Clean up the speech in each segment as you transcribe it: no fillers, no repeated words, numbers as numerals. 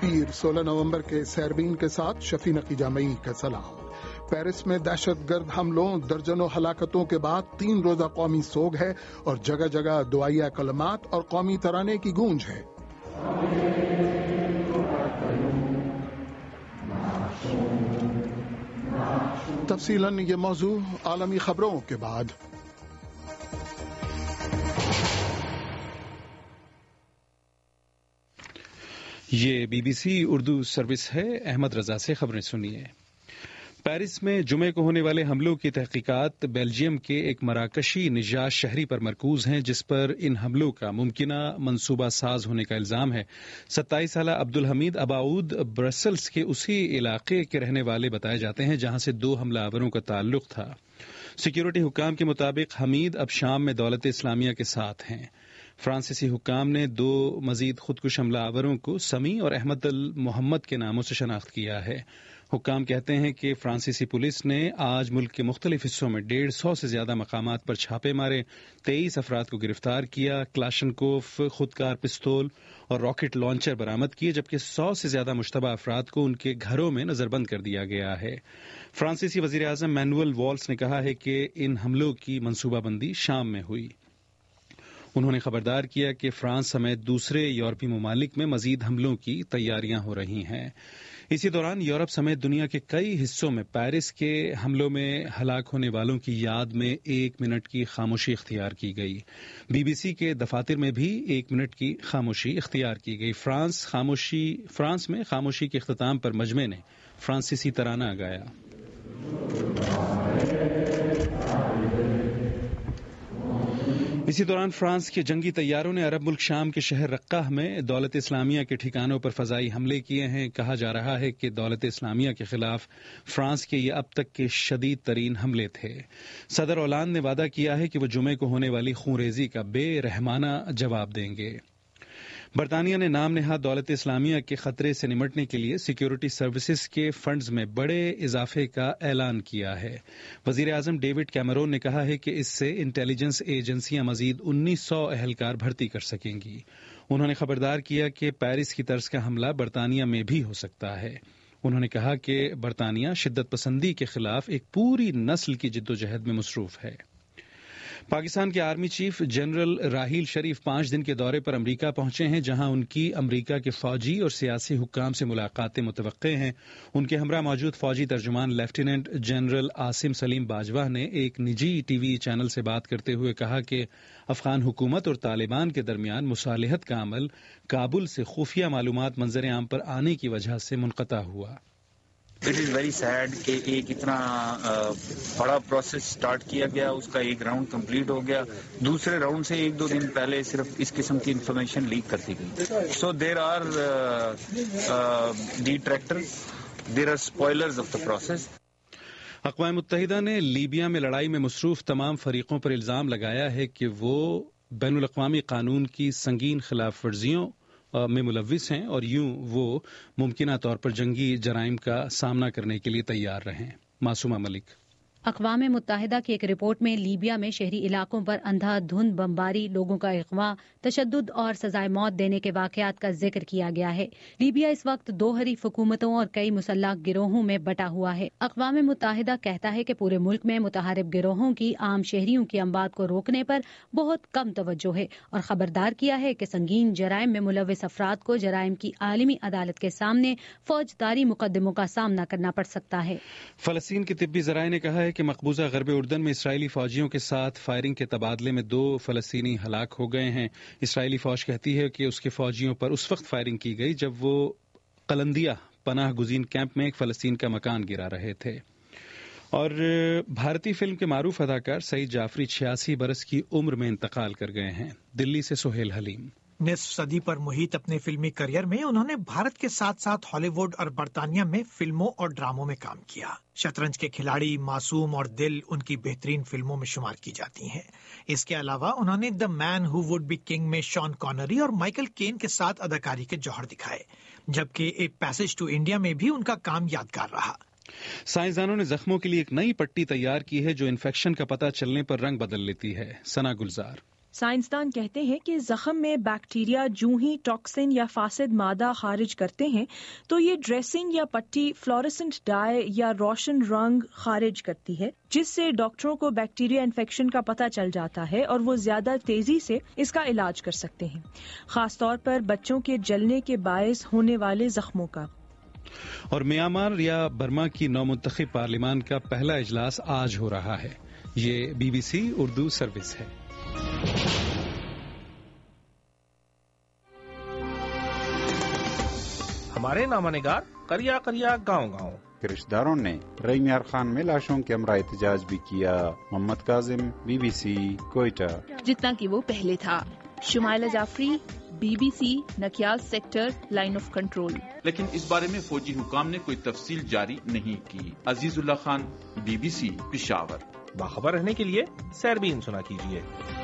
پیر 16 نومبر کے سیربین کے ساتھ شفیع نقی جامعی کا سلام۔ پیرس میں دہشت گرد حملوں درجنوں ہلاکتوں کے بعد 3 روزہ قومی سوگ ہے اور جگہ جگہ دعائیہ کلمات اور قومی ترانے کی گونج ہے۔ تفصیلاً یہ موضوع عالمی خبروں کے بعد۔ یہ B B C Urdu service ہے۔ احمد رضا سے خبریں سنیے۔ پیرس میں جمعے کو ہونے والے حملوں کی تحقیقات بیلجیم کے ایک مراکشی نژاد شہری پر مرکوز ہیں جس پر ان حملوں کا ممکنہ منصوبہ ساز ہونے کا الزام ہے۔ 27 سالہ عبدالحمید اباؤد برسلز کے اسی علاقے کے رہنے والے بتائے جاتے ہیں جہاں سے 2 حملہ آوروں کا تعلق تھا۔ سیکیورٹی حکام کے مطابق حمید اب شام میں دولت اسلامیہ کے ساتھ ہیں۔ فرانسیسی حکام نے 2 مزید خودکش حملہ آوروں کو سمیع اور احمد المحمد کے ناموں سے شناخت کیا ہے۔ حکام کہتے ہیں کہ فرانسیسی پولیس نے آج ملک کے مختلف حصوں میں 150 سے زیادہ مقامات پر چھاپے مارے، 23 افراد کو گرفتار کیا، کلاشنکوف، خودکار پستول اور راکٹ لانچر برآمد کیے، جبکہ 100 سے زیادہ مشتبہ افراد کو ان کے گھروں میں نظر بند کر دیا گیا ہے۔ فرانسیسی وزیر اعظم مینوئل والس نے کہا ہے کہ ان حملوں کی منصوبہ بندی شام میں ہوئی۔ انہوں نے خبردار کیا کہ فرانس سمیت دوسرے یورپی ممالک میں مزید حملوں کی تیاریاں ہو رہی ہیں۔ اسی دوران یورپ سمیت دنیا کے کئی حصوں میں پیرس کے حملوں میں ہلاک ہونے والوں کی یاد میں 1 منٹ کی خاموشی اختیار کی گئی۔ بی بی سی کے دفاتر میں بھی 1 منٹ کی خاموشی اختیار کی گئی۔ فرانس میں خاموشی کے اختتام پر مجمع نے فرانسیسی ترانہ گایا۔ اسی دوران فرانس کے جنگی طیاروں نے عرب ملک شام کے شہر رقہ میں دولت اسلامیہ کے ٹھکانوں پر فضائی حملے کیے ہیں۔ کہا جا رہا ہے کہ دولت اسلامیہ کے خلاف فرانس کے یہ اب تک کے شدید ترین حملے تھے۔ صدر اولانڈ نے وعدہ کیا ہے کہ وہ جمعے کو ہونے والی خونریزی کا بے رحمانہ جواب دیں گے۔ برطانیہ نے نام نہاد دولت اسلامیہ کے خطرے سے نمٹنے کے لیے سیکیورٹی سروسز کے فنڈز میں بڑے اضافے کا اعلان کیا ہے۔ وزیر اعظم ڈیوڈ کیمرون نے کہا ہے کہ اس سے انٹیلیجنس ایجنسیاں مزید 1900 اہلکار بھرتی کر سکیں گی۔ انہوں نے خبردار کیا کہ پیرس کی طرز کا حملہ برطانیہ میں بھی ہو سکتا ہے۔ انہوں نے کہا کہ برطانیہ شدت پسندی کے خلاف ایک پوری نسل کی جدوجہد میں مصروف ہے۔ پاکستان کے army chief general Raheel Sharif 5 دن کے دورے پر امریکہ پہنچے ہیں جہاں ان کی امریکہ کے فوجی اور سیاسی حکام سے ملاقاتیں متوقع ہیں۔ ان کے ہمراہ موجود فوجی ترجمان لیفٹیننٹ جنرل عاصم سلیم باجوہ نے ایک نجی ٹی وی چینل سے بات کرتے ہوئے کہا کہ افغان حکومت اور طالبان کے درمیان مصالحت کا عمل کابل سے خفیہ معلومات منظر عام پر آنے کی وجہ سے منقطع ہوا۔ اٹ از ویری سیڈ کہ ایک اتنا بڑا پروسیس سٹارٹ کیا گیا، اس کا ایک راؤنڈ کمپلیٹ ہو گیا، دوسرے راؤنڈ سے 1-2 دن پہلے صرف اس قسم کی انفارمیشن لیک کر دی گئی۔ So there are detractors, there are spoilers of the process. اقوام متحدہ نے لیبیا میں لڑائی میں مصروف تمام فریقوں پر الزام لگایا ہے کہ وہ بین الاقوامی قانون کی سنگین خلاف ورزیوں میں ملوث ہیں اور یوں وہ ممکنہ طور پر جنگی جرائم کا سامنا کرنے کے لیے تیار رہیں۔ معصومہ ملک۔ اقوام متحدہ کی ایک رپورٹ میں لیبیا میں شہری علاقوں پر اندھا دھند بمباری، لوگوں کا اغوا، تشدد اور سزائے موت دینے کے واقعات کا ذکر کیا گیا ہے۔ لیبیا اس وقت 2 حریف حکومتوں اور کئی مسلح گروہوں میں بٹا ہوا ہے۔ اقوام متحدہ کہتا ہے کہ پورے ملک میں متحارب گروہوں کی عام شہریوں کی اموات کو روکنے پر بہت کم توجہ ہے اور خبردار کیا ہے کہ سنگین جرائم میں ملوث افراد کو جرائم کی عالمی عدالت کے سامنے فوجداری مقدموں کا سامنا کرنا پڑ سکتا ہے۔ فلسطین کے طبی ذرائع نے کہا ہے کہ مقبوضہ غرب اردن میں اسرائیلی فوجیوں کے ساتھ فائرنگ کے تبادلے میں 2 فلسطینی ہلاک ہو گئے ہیں۔ اسرائیلی فوج کہتی ہے کہ اس کے فوجیوں پر اس وقت فائرنگ کی گئی جب وہ قلندیہ پناہ گزین کیمپ میں ایک فلسطین کا مکان گرا رہے تھے۔ اور بھارتی فلم کے معروف اداکار سعید جعفری 86 برس کی عمر میں انتقال کر گئے ہیں۔ دلی سے سہیل حلیم۔ نصف صدی پر محیط اپنے فلمی کریئر میں انہوں نے بھارت کے ساتھ ساتھ ہالی ووڈ اور برطانیہ میں فلموں اور ڈراموں میں کام کیا۔ شطرنج کے کھلاڑی، معصوم اور دل ان کی بہترین فلموں میں شمار کی جاتی ہیں۔ اس کے علاوہ انہوں نے the man who would be king میں شان کانری اور مائیکل کین کے ساتھ اداکاری کے جوہر دکھائے، جبکہ اے پیسج ٹو انڈیا میں بھی ان کا کام یادگار رہا۔ سائنسدانوں نے زخموں کے لیے ایک نئی پٹی تیار کی ہے جو انفیکشن کا پتہ چلنے پر رنگ بدل لیتی ہے۔ ثنا گلزار۔ سائنسدان کہتے ہیں کہ زخم میں بیکٹیریا جوں ہی ٹاکسن یا فاسد مادہ خارج کرتے ہیں تو یہ ڈریسنگ یا پٹی فلوریسنٹ ڈائی یا روشن رنگ خارج کرتی ہے، جس سے ڈاکٹروں کو بیکٹیریا انفیکشن کا پتہ چل جاتا ہے اور وہ زیادہ تیزی سے اس کا علاج کر سکتے ہیں، خاص طور پر بچوں کے جلنے کے باعث ہونے والے زخموں کا۔ اور میانمار یا برما کی نومنتخب پارلیمان کا پہلا اجلاس آج ہو رہا ہے۔ یہ BBC اردو سروس ہے۔ ہمارے نامہ نگار کریا کریا گاؤں گاؤں کے رشتہ داروں نے ریمیار خان میں لاشوں کے ہمراہ احتجاج بھی کیا۔ محمد کاظم، BBC کوئٹہ۔ جتنا کہ وہ پہلے تھا۔ Shumaila Jafri, BBC Nakyal sector line of control. لیکن اس بارے میں فوجی حکام نے کوئی تفصیل جاری نہیں کی۔ عزیز اللہ خان، BBC پشاور۔ باخبر رہنے کے لیے سیربین سنا کیجیے۔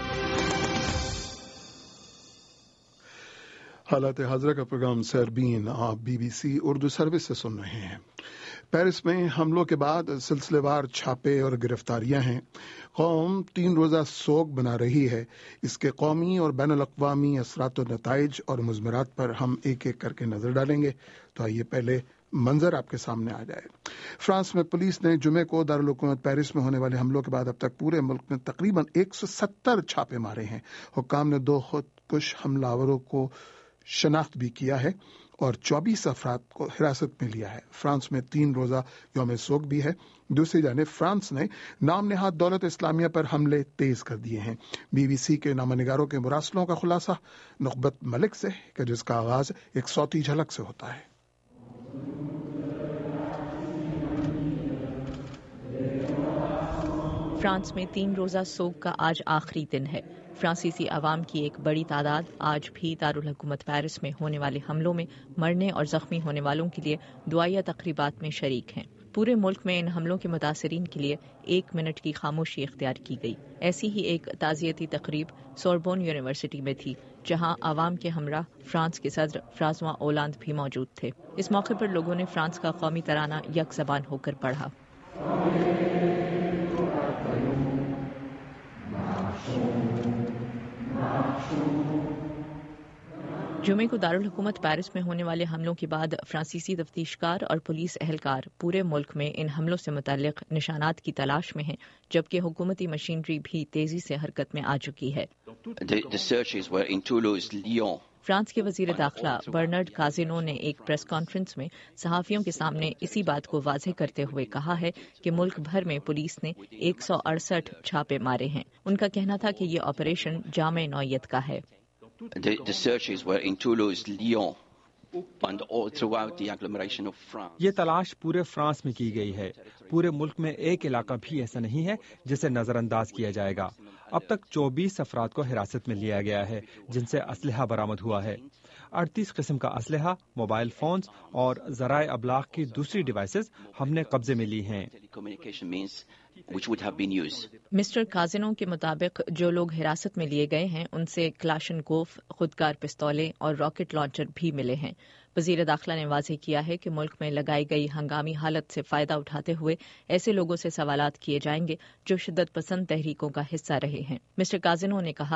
حالات حاضرہ کا پروگرام سیربین آپ BBC اردو سروس سے سن رہے ہیں۔ پیرس میں حملوں کے بعد سلسلے وار چھاپے اور گرفتاریاں ہیں۔ قوم 3 روزہ سوگ بنا رہی ہے۔ اس کے قومی اور بین الاقوامی اثرات و نتائج اور مضمرات پر ہم ایک ایک کر کے نظر ڈالیں گے، تو آئیے پہلے منظر آپ کے سامنے آ جائے۔ فرانس میں پولیس نے جمعے کو دارالحکومت پیرس میں ہونے والے حملوں کے بعد اب تک پورے ملک میں تقریباً 170 چھاپے مارے ہیں۔ حکام نے 2 خودکش حملہ آوروں کو شناخت بھی کیا ہے اور 24 افراد کو حراست میں لیا ہے۔ فرانس میں 3 روزہ یوم سوگ بھی ہے۔ دوسری جانب فرانس نے نام نہاد دولت اسلامیہ پر حملے تیز کر دیے ہیں۔ BBC کے نامہ نگاروں کے مراسلوں کا خلاصہ نخبت ملک سے کہ جس کا آغاز ایک صوتی جھلک سے ہوتا ہے۔ فرانس میں 3 روزہ سوگ کا آج آخری دن ہے۔ فرانسیسی عوام کی ایک بڑی تعداد آج بھی دارالحکومت پیرس میں ہونے والے حملوں میں مرنے اور زخمی ہونے والوں کے لیے دعائیہ تقریبات میں شریک ہیں۔ پورے ملک میں ان حملوں کے متاثرین کے لیے 1 منٹ کی خاموشی اختیار کی گئی۔ ایسی ہی ایک تعزیتی تقریب سوربون یونیورسٹی میں تھی، جہاں عوام کے ہمراہ فرانس کے صدر فرانسوا اولاند بھی موجود تھے۔ اس موقع پر لوگوں نے فرانس کا قومی ترانہ یک زبان ہو کر پڑھا۔ جمعے کو دارالحکومت پیرس میں ہونے والے حملوں کے بعد فرانسیسی تفتیشکار اور پولیس اہلکار پورے ملک میں ان حملوں سے متعلق نشانات کی تلاش میں ہیں، جبکہ حکومتی مشینری بھی تیزی سے حرکت میں آ چکی ہے۔ فرانس کے وزیر داخلہ برنارڈ کازینو نے ایک پریس کانفرنس میں صحافیوں کے سامنے اسی بات کو واضح کرتے ہوئے کہا ہے کہ ملک بھر میں پولیس نے 168 چھاپے مارے ہیں۔ ان کا کہنا تھا کہ یہ آپریشن جامع نوعیت کا ہے۔ یہ تلاش پورے فرانس میں کی گئی ہے۔ پورے ملک میں ایک علاقہ بھی ایسا نہیں ہے جسے نظر انداز کیا جائے گا۔ اب تک 24 افراد کو حراست میں لیا گیا ہے، جن سے اسلحہ برآمد ہوا ہے۔ 38 قسم کا اسلحہ، موبائل فونز اور ذرائع ابلاغ کی دوسری ڈیوائسز ہم نے قبضے میں لی ہیں۔ مسٹر کازینو کے مطابق جو لوگ حراست میں لیے گئے ہیں ان سے کلاشنکوف، خودکار پستولیں اور راکٹ لانچر بھی ملے ہیں۔ وزیر داخلہ نے واضح کیا ہے کہ ملک میں لگائی گئی ہنگامی حالت سے فائدہ اٹھاتے ہوئے ایسے لوگوں سے سوالات کیے جائیں گے جو شدت پسند تحریکوں کا حصہ رہے ہیں۔ مسٹر کازینو نے کہا،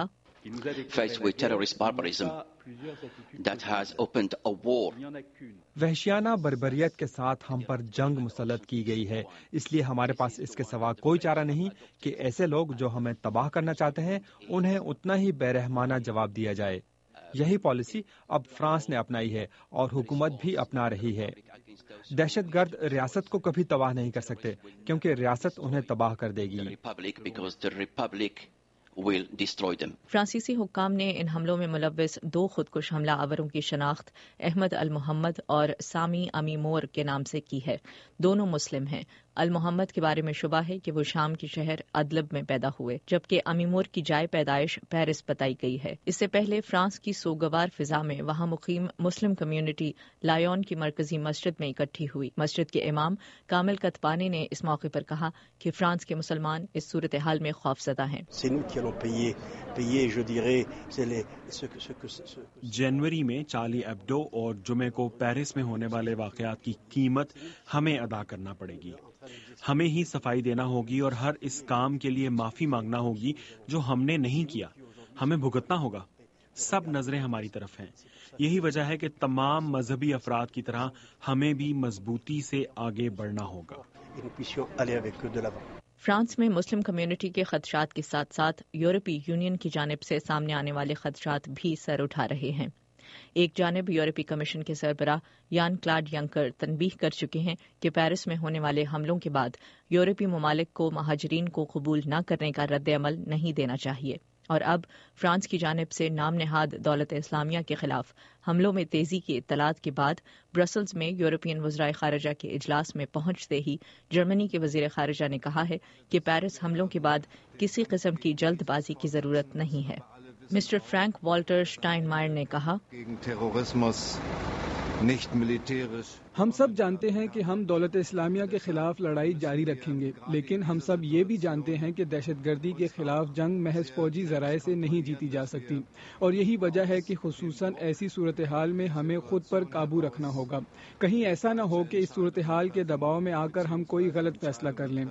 وحشیانہ بربریت کے ساتھ ہم پر جنگ مسلط کی گئی ہے، اس لیے ہمارے پاس اس کے سوا کوئی چارہ نہیں کہ ایسے لوگ جو ہمیں تباہ کرنا چاہتے ہیں انہیں اتنا ہی بے رحمانہ جواب دیا جائے۔ یہی پالیسی اب فرانس نے اپنائی ہے اور حکومت بھی اپنا رہی ہے۔ دہشت گرد ریاست کو کبھی تباہ نہیں کر سکتے کیونکہ ریاست انہیں تباہ کر دے گی۔ فرانسیسی حکام نے ان حملوں میں ملوث 2 خودکش حملہ آوروں کی شناخت احمد المحمد اور سامی امی مور کے نام سے کی ہے۔ دونوں مسلم ہیں۔ المحمد کے بارے میں شبہ ہے کہ وہ شام کے شہر ادلب میں پیدا ہوئے، جبکہ امی مور کی جائے پیدائش پیرس بتائی گئی ہے۔ اس سے پہلے فرانس کی سوگوار فضا میں وہاں مقیم مسلم کمیونٹی لایون کی مرکزی مسجد میں اکٹھی ہوئی۔ مسجد کے امام کامل کتپانی نے اس موقع پر کہا کہ فرانس کے مسلمان اس صورتحال میں خوفزدہ ہیں۔ جنوری میں چارلی ایبڈو اور جمعے کو پیرس میں ہونے والے واقعات کی قیمت ہمیں ادا کرنا پڑے گی۔ ہمیں ہی صفائی دینا ہوگی اور ہر اس کام کے لیے معافی مانگنا ہوگی جو ہم نے نہیں کیا۔ ہمیں بھگتنا ہوگا. سب نظریں ہماری طرف ہیں. یہی وجہ ہے کہ تمام مذہبی افراد کی طرح ہمیں بھی مضبوطی سے آگے بڑھنا ہوگا. فرانس میں مسلم کمیونٹی کے خدشات کے ساتھ ساتھ یورپی یونین کی جانب سے سامنے آنے والے خدشات بھی سر اٹھا رہے ہیں. ایک جانب یورپی کمیشن کے سربراہ یان کلاڈ ینکر تنبیہ کر چکے ہیں کہ پیرس میں ہونے والے حملوں کے بعد یورپی ممالک کو مہاجرین کو قبول نہ کرنے کا رد عمل نہیں دینا چاہیے، اور اب فرانس کی جانب سے نام نہاد دولت اسلامیہ کے خلاف حملوں میں تیزی کی اطلاعات کے بعد برسلز میں یورپین وزرائے خارجہ کے اجلاس میں پہنچتے ہی جرمنی کے وزیر خارجہ نے کہا ہے کہ پیرس حملوں کے بعد کسی قسم کی جلد بازی کی ضرورت نہیں ہے. مسٹر فرینک والٹر شٹائن مائر نے کہا، ہم سب جانتے ہیں کہ ہم دولت اسلامیہ کے خلاف لڑائی جاری رکھیں گے، لیکن ہم سب یہ بھی جانتے ہیں کہ دہشت گردی کے خلاف جنگ محض فوجی ذرائع سے نہیں جیتی جا سکتی، اور یہی وجہ ہے کہ خصوصاً ایسی صورتحال میں ہمیں خود پر قابو رکھنا ہوگا. کہیں ایسا نہ ہو کہ اس صورتحال کے دباؤ میں آ کر ہم کوئی غلط فیصلہ کر لیں.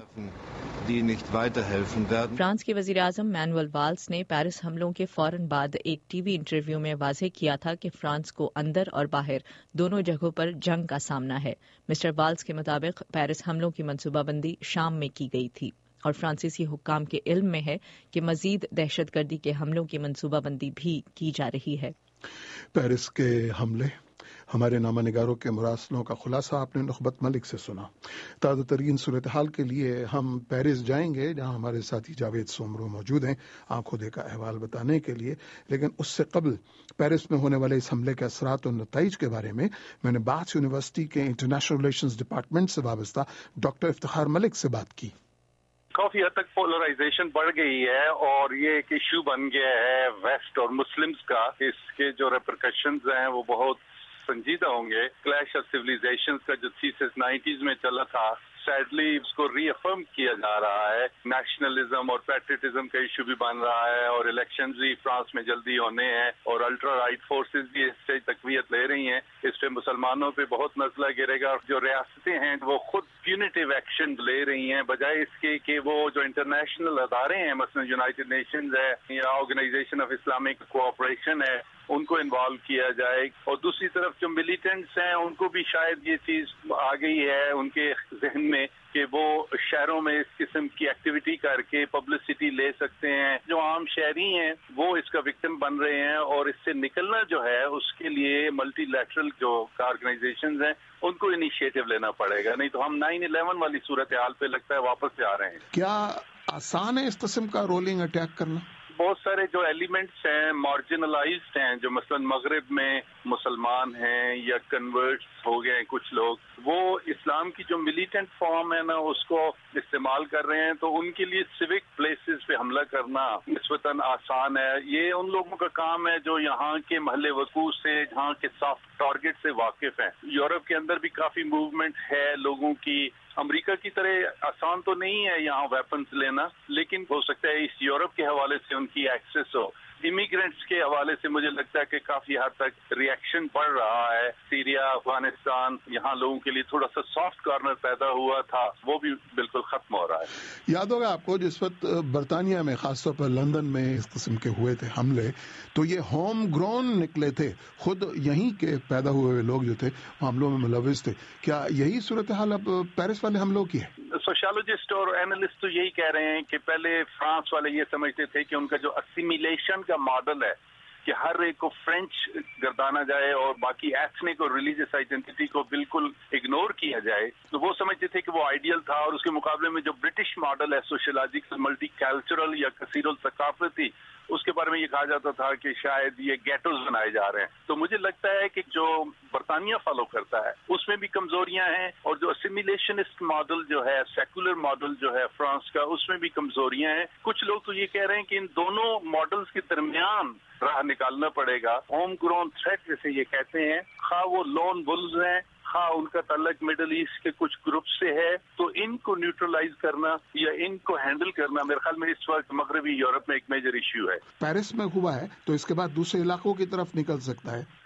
فرانس کے وزیر اعظم مینوئل والز نے پیرس حملوں کے فوراً بعد ایک ٹی وی انٹرویو میں واضح کیا تھا کہ فرانس کو اندر اور باہر دونوں جگہوں پر جنگ کا سامنا ہے. مسٹر والز کے مطابق پیرس حملوں کی منصوبہ بندی شام میں کی گئی تھی، اور فرانسیسی حکام کے علم میں ہے کہ مزید دہشت گردی کے حملوں کی منصوبہ بندی بھی کی جا رہی ہے. پیرس کے حملے، ہمارے نامہ نگاروں کے مراسلوں کا خلاصہ آپ نے نخبت ملک سے سنا. تازہ ترین صورتحال کے لیے ہم پیرس جائیں گے، جہاں ہمارے ساتھی جاوید سومرو موجود ہیں آنکھوں دیکھا احوال بتانے کے لیے. لیکن اس سے قبل پیرس میں ہونے والے اس حملے کے اثرات اور نتائج کے بارے میں نے باچ یونیورسٹی کے انٹرنیشنل ریلیشنز ڈپارٹمنٹ سے وابستہ ڈاکٹر افتخار ملک سے بات کی. کافی حد تک پولرائزیشن بڑھ گئی ہے، اور یہ ایک ایشو بن گیا ہے ویسٹ اور مسلمز کا. اس کے جو ریپرکشنز ہیں وہ بہت سنجیدہ ہوں گے. کلیش آف سیویلائزیشنز کا جو تھیسس 90s میں چلا تھا، سیڈلی اس کو ری افرم کیا جا رہا ہے. نیشنلزم اور پیٹریٹزم کا ایشو بھی بن رہا ہے، اور الیکشنز بھی فرانس میں جلدی ہونے ہیں، اور الٹرا رائٹ فورسز بھی اس سے تقویت لے رہی ہیں. اس پہ مسلمانوں پہ بہت مسئلہ گرے گا. جو ریاستیں ہیں وہ خود پیونیٹیو ایکشن لے رہی ہیں، بجائے اس کے کہ وہ جو انٹرنیشنل ادارے ہیں، مثلا یونائٹڈ نیشنز ہے یا آرگنائزیشن آف اسلامک کوآپریشن ہے، ان کو انوالو کیا جائے. اور دوسری طرف جو ملیٹنٹس ہیں ان کو بھی شاید یہ چیز آ گئی ہے ان کے ذہن میں کہ وہ شہروں میں اس قسم کی ایکٹیویٹی کر کے پبلسٹی لے سکتے ہیں. جو عام شہری ہیں وہ اس کا وکٹم بن رہے ہیں، اور اس سے نکلنا جو ہے اس کے لیے ملٹی لیٹرل جو آرگنائزیشنز ہیں ان کو انیشیٹو لینا پڑے گا، نہیں تو ہم 9/11 والی صورتحال پہ لگتا ہے واپس جا رہے ہیں. کیا آسان ہے اس قسم کا رولنگ اٹیک کرنا؟ بہت سارے جو ایلیمنٹس ہیں مارجنلائزڈ ہیں، جو مثلا مغرب میں مسلمان ہیں یا کنورٹس ہو گئے ہیں کچھ لوگ، وہ اسلام کی جو ملیٹنٹ فارم ہے نا اس کو استعمال کر رہے ہیں. تو ان کے لیے سیوک پلیسز پہ حملہ کرنا نسبتاً آسان ہے. یہ ان لوگوں کا کام ہے جو یہاں کے محل وقوع سے، جہاں کے سافٹ ٹارگٹ سے واقف ہیں. یورپ کے اندر بھی کافی موومنٹ ہے لوگوں کی. امریکہ کی طرح آسان تو نہیں ہے یہاں ویپنز لینا، لیکن ہو سکتا ہے اس یورپ کے حوالے سے ان کی ایکسس ہو. امیگرینٹس کے حوالے سے مجھے لگتا ہے کہ کافی حد تک ریئیکشن بڑھ رہا ہے. سیریا، افغانستان، یہاں لوگوں کے لیے تھوڑا سا سافٹ کارنر پیدا ہوا تھا، وہ بھی بالکل ختم ہو رہا ہے. یاد ہوگا آپ کو جس وقت برطانیہ میں خاص طور پر لندن میں اس قسم کے ہوئے تھے حملے، تو یہ ہوم گرون نکلے تھے، خود یہیں کے پیدا ہوئے لوگ جو تھے حملوں میں ملوث تھے. کیا یہی صورتحال اب پیرس والے حملوں کی ہے؟ سوشالوجسٹ اور اینالسٹ تو یہی کہہ رہے ہیں کہ پہلے فرانس والے یہ سمجھتے تھے کہ ان کا جو اسیمیلیشن کا ماڈل ہے کہ ہر ایک کو فرینچ گردانا جائے اور باقی ایتھنک اور ریلیجیس آئیڈینٹی کو بالکل اگنور کیا جائے، تو وہ سمجھتے تھے کہ وہ آئیڈیل تھا. اور اس کے مقابلے میں جو برٹش ماڈل ہے سوشولوجیکل ملٹی کلچرل یا کثیر الثقافتی، اس کے بارے میں یہ کہا جاتا تھا کہ شاید یہ گیٹوز بنائے جا رہے ہیں. تو مجھے لگتا ہے کہ جو برطانیہ فالو کرتا ہے اس میں بھی کمزوریاں ہیں، اور جو اسیمیلیشنسٹ ماڈل جو ہے، سیکولر ماڈل جو ہے فرانس کا، اس میں بھی کمزوریاں ہیں. کچھ لوگ تو یہ کہہ رہے ہیں کہ ان دونوں ماڈلز کے درمیان راہ نکالنا پڑے گا. ہوم گرون تھریٹ جیسے یہ کہتے ہیں، خواہ وہ لون ولز ہیں، خواہ ان کا تعلق مڈل ایسٹ کے کچھ گروپ سے ہے، تو ان کو نیوٹرلائز کرنا یا ان کو ہینڈل کرنا میرے خیال میں اس وقت مغربی یورپ میں ایک میجر ایشو ہے. پیرس میں ہوا ہے تو اس کے بعد دوسرے علاقوں کی طرف نکل سکتا ہے.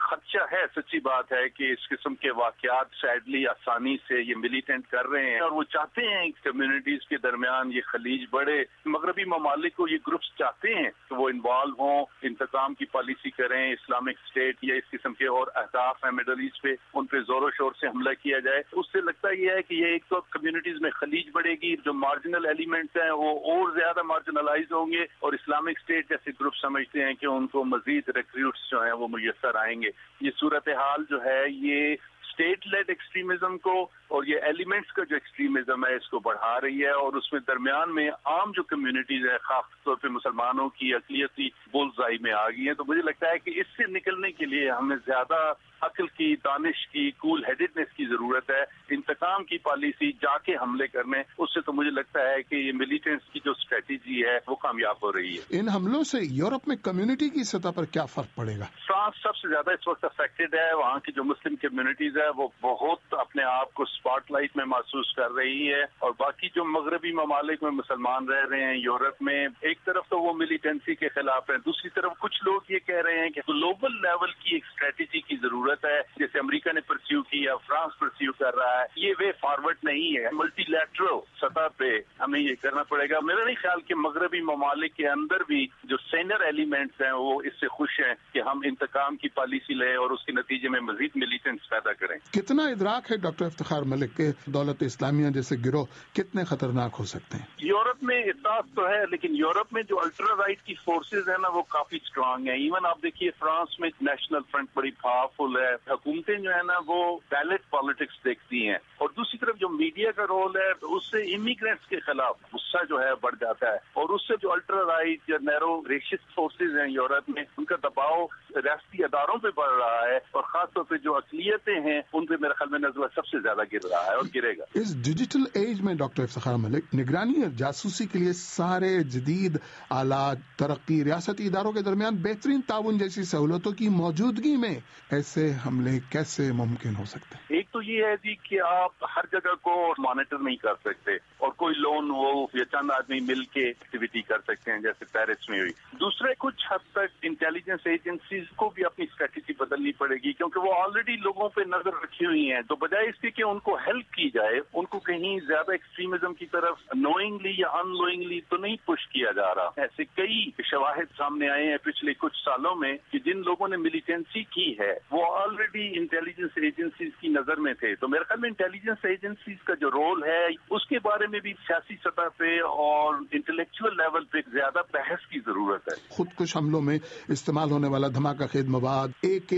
خدشہ ہے, سچی بات ہے کہ اس قسم کے واقعات سیڈلی آسانی سے یہ ملیٹنٹ کر رہے ہیں اور وہ چاہتے ہیں کمیونٹیز کے درمیان یہ خلیج بڑھے. مغربی ممالک کو یہ گروپس چاہتے ہیں کہ وہ انوالو ہوں, انتقام کی پالیسی کریں, اسلامک اسٹیٹ یا اس قسم کے اور اہداف ہیں مڈل ایسٹ پہ, ان پہ زور و شور سے حملہ کیا جائے. اس سے لگتا یہ ہے کہ یہ ایک تو کمیونٹیز میں خلیج بڑھے گی, جو مارجنل ایلیمنٹس ہیں وہ اور زیادہ مارجنلائز ہوں گے, اور اسلامک اسٹیٹ جیسے گروپ سمجھتے ہیں کہ ان کو مزید ریکروٹس جو ہیں وہ میسر آئیں گے. یہ صورتحال جو ہے یہ اسٹیٹ لیڈ ایکسٹریمزم کو اور یہ ایلیمنٹس کا جو ایکسٹریمزم ہے اس کو بڑھا رہی ہے, اور اس میں درمیان میں عام جو کمیونٹیز ہیں خاص طور پہ مسلمانوں کی اقلیتی بولزائی میں آ گئی ہیں. تو مجھے لگتا ہے کہ اس سے نکلنے کے لیے ہمیں زیادہ عقل کی, دانش کی, کول ہیڈڈنس کی ضرورت ہے. انتقام کی پالیسی, جا کے حملے کرنے, اس سے تو مجھے لگتا ہے کہ یہ ملیٹنٹس کی جو اسٹریٹجی ہے وہ کامیاب ہو رہی ہے. ان حملوں سے یورپ میں کمیونٹی کی سطح پر کیا فرق پڑے گا؟ فرانس سب سے زیادہ اس وقت افیکٹڈ ہے. وہاں کی جو مسلم کمیونٹیز ہے وہ بہت اپنے آپ کو اسپاٹ لائٹ میں محسوس کر رہی ہے, اور باقی جو مغربی ممالک میں مسلمان رہ رہے ہیں یورپ میں, ایک طرف تو وہ ملیٹنسی کے خلاف ہیں, دوسری طرف کچھ لوگ یہ کہہ رہے ہیں کہ گلوبل لیول کی ایک اسٹریٹجی کی ضرورت ہے, جیسے امریکہ نے پرسیو کی یا فرانس پرسیو کر رہا ہے. یہ وے فارورڈ نہیں ہے. ملٹی لیٹرل سطح پہ ہمیں یہ کرنا پڑے گا. میرا نہیں خیال کہ مغربی ممالک کے اندر بھی جو سینئر ایلیمنٹس ہیں وہ اس سے خوش ہیں کہ ہم انتقام کی پالیسی لیں اور اس کے نتیجے میں مزید ملیٹنٹس پیدا کریں. کتنا ادراک ہے ڈاکٹر افتخار ملک کے دولت اسلامیہ جیسے گروہ کتنے خطرناک ہو سکتے ہیں؟ یورپ میں احساس تو ہے, لیکن یورپ میں جو الٹرا رائٹ کی فورسز ہیں نا وہ کافی اسٹرانگ ہیں. ایون آپ دیکھیے فرانس میں نیشنل فرنٹ بڑی پاورفل ہے. حکومتیں جو ہے نا وہ بیلٹ پالیٹکس دیکھتی ہیں, اور دوسری طرف جو میڈیا کا رول ہے اس سے امیگرینٹس کے خلاف غصہ جو ہے بڑھ جاتا ہے, اور اس سے جو الٹرا رائٹ یا نیرو ریشسٹ فورسز ہیں یورپ میں ان کا دباؤ ریاستی اداروں پہ بڑھ رہا ہے, اور خاص طور پہ جو اقلیتیں ہیں ان پہ میرے خیال میں نزلہ سب سے زیادہ گر رہا ہے اور گرے گا. اس ڈیجیٹل ایج میں ڈاکٹر افتخار ملک, نگرانی اور جاسوسی کے لیے سارے جدید آلات, ترقی, ریاستی اداروں کے درمیان بہترین تعاون جیسی سہولتوں کی موجودگی میں ایسے حملے کیسے ممکن ہو سکتے ہیں؟ ایک تو یہ ہے جی کہ آپ ہر جگہ کو مانیٹر نہیں کر سکتے, اور کوئی لون وولف یا چند آدمی مل کے ایکٹیویٹی کر سکتے ہیں جیسے پیرس میں ہوئی. دوسرے کچھ حد تک انٹیلیجنس ایجنسیز کو بھی اپنی اسٹریٹجی بدلنی پڑے گی, کیونکہ وہ آلریڈی لوگوں پہ نظر رکھی ہوئی ہیں. تو بجائے اس کے کہ ان کو ہیلپ کی جائے, ان کو کہیں زیادہ ایکسٹریمزم کی طرف نوئنگلی یا ان نوئنگلی تو نہیں پش کیا جا رہا. ایسے کئی شواہد سامنے آئے ہیں پچھلے کچھ سالوں میں کہ جن لوگوں نے ملیٹنسی کی ہے وہ آلریڈی انٹیلیجنس ایجنسیز کی نظر میں تھے. تو میرے خیال میں انٹیلیجنس ایجنسیز کا جو رول ہے اس کے بارے میں بھی سیاسی سطح پہ اور انٹلیکچوئل لیول پہ زیادہ بحث کی ضرورت ہے. خودکش حملوں میں استعمال ہونے والا دھماکہ خیز مواد,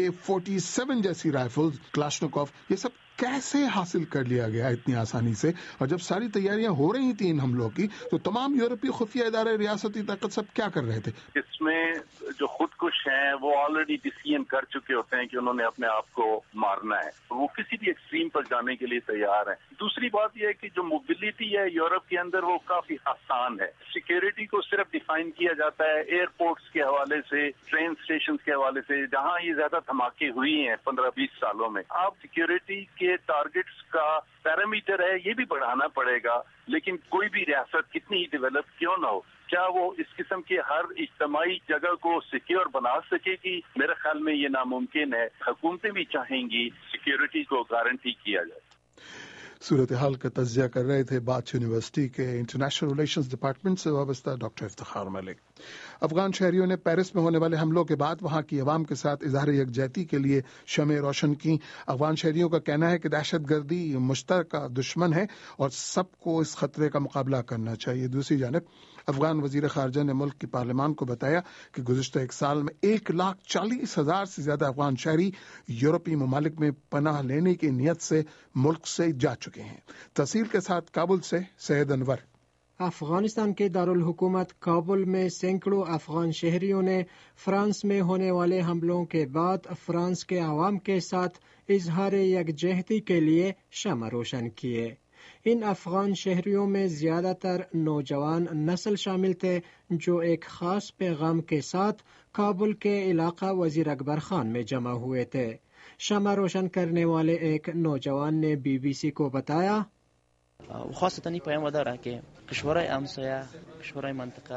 AK-47 جیسی رائفلز, کلاشنکوف, یہ سب کیسے حاصل کر لیا گیا اتنی آسانی سے؟ اور جب ساری تیاریاں ہو رہی تھیں ان حملوں کی تو تمام یورپی خفیہ ادارے, ریاستی طاقت سب کیا کر رہے تھے؟ اس میں جو خودکش ہیں وہ آلریڈی ڈیسیژن کر چکے ہوتے ہیں کہ انہوں نے اپنے آپ کو مارنا ہے, وہ کسی بھی ایکسٹریم پر جانے کے لیے تیار ہیں. دوسری بات یہ ہے کہ جو موبلٹی ہے یورپ کے اندر وہ کافی آسان ہے. سیکیورٹی کو صرف ڈیفائن کیا جاتا ہے ایئرپورٹس کے حوالے سے, ٹرین اسٹیشنز کے حوالے سے, جہاں یہ زیادہ دھماکے ہوئی ہیں 15-20 سالوں میں. آپ سیکیورٹی کے ٹارگٹس کا پیرامیٹر ہے یہ بھی بڑھانا پڑے گا, لیکن کوئی بھی ریاست کتنی ہی ڈیولپ کیوں نہ ہو, کیا وہ اس قسم کے ہر اجتماعی جگہ کو سیکیور بنا سکے گی؟ میرے خیال میں یہ ناممکن ہے. حکومتیں بھی چاہیں گی سیکیورٹی کو گارنٹی کیا جائے. صورتحال کا تجزیہ کر رہے تھے باچ یونیورسٹی کے انٹرنیشنل ریلیشنز ڈپارٹمنٹ سے وابستہ ڈاکٹر افتخار ملک. افغان شہریوں نے پیرس میں ہونے والے حملوں کے بعد وہاں کی عوام کے ساتھ اظہار یکجہتی کے لیے شمع روشن کی. افغان شہریوں کا کہنا ہے کہ دہشت گردی مشترکہ دشمن ہے اور سب کو اس خطرے کا مقابلہ کرنا چاہیے. دوسری جانب افغان وزیر خارجہ نے ملک کی پارلیمان کو بتایا کہ گزشتہ ایک سال میں 1,40,000 سے زیادہ افغان شہری یورپی ممالک میں پناہ لینے کی نیت سے ملک سے جا چکے ہیں. تفصیل کے ساتھ کابل سے سید انور. افغانستان کے دارالحکومت کابل میں سینکڑوں افغان شہریوں نے فرانس میں ہونے والے حملوں کے بعد فرانس کے عوام کے ساتھ اظہار یکجہتی کے لیے شمع روشن کیے. ان افغان شہریوں میں زیادہ تر نوجوان نسل شامل تھے جو ایک خاص پیغام کے ساتھ کابل کے علاقہ وزیر اکبر خان میں جمع ہوئے تھے. شمع روشن کرنے والے ایک نوجوان نے BBC کو بتایا خاصة پیام داره که کشورهای همسایه، کشورهای منطقه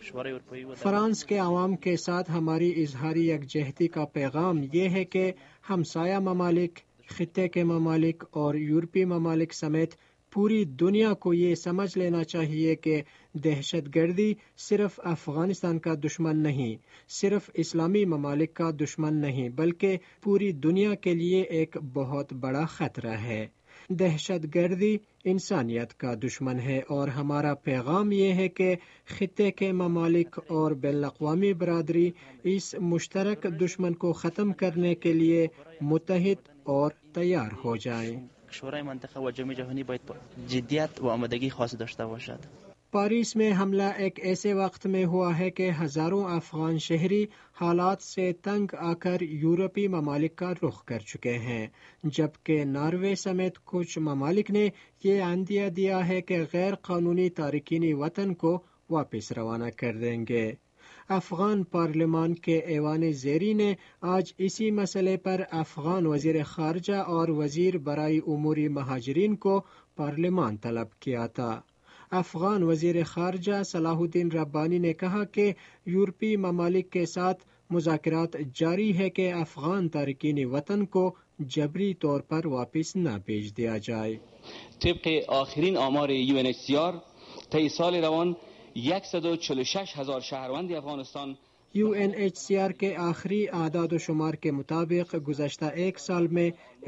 فرانس کے عوام کے ساتھ ہماری اظہاری یکجہتی کا پیغام یہ ہے کہ ہمسایہ ممالک، خطے کے ممالک اور یورپی ممالک سمیت پوری دنیا کو یہ سمجھ لینا چاہیے کہ دہشت گردی صرف افغانستان کا دشمن نہیں، صرف اسلامی ممالک کا دشمن نہیں، بلکہ پوری دنیا کے لیے ایک بہت بڑا خطرہ ہے۔ دہشت گردی انسانیت کا دشمن ہے اور ہمارا پیغام یہ ہے کہ خطے کے ممالک اور بین الاقوامی برادری اس مشترک دشمن کو ختم کرنے کے لیے متحد اور تیار ہو جائیں۔ شورای منطقه و جامعه جهانی باید جدیت و آمادگی خاصی داشته باشد۔ پاریس میں حملہ ایک ایسے وقت میں ہوا ہے کہ ہزاروں افغان شہری حالات سے تنگ آ کر یورپی ممالک کا رخ کر چکے ہیں، جبکہ ناروے سمیت کچھ ممالک نے یہ عندیہ دیا ہے کہ غیر قانونی تارکین وطن کو واپس روانہ کر دیں گے۔ افغان پارلیمان کے ایوان زیری نے آج اسی مسئلے پر افغان وزیر خارجہ اور وزیر برائے امور مہاجرین کو پارلیمان طلب کیا تھا۔ افغان وزیر خارجہ صلاح الدین ربانی نے کہا کہ یورپی ممالک کے ساتھ مذاکرات جاری ہے کہ افغان تارکین وطن کو جبری طور پر واپس نہ بھیج دیا جائے۔ طبق آخرین آمار UNHCR طی سال روان 146,000 شہروند افغانستان UNHCR کے آخری اعداد و شمار کے مطابق گزشتہ ایک سال میں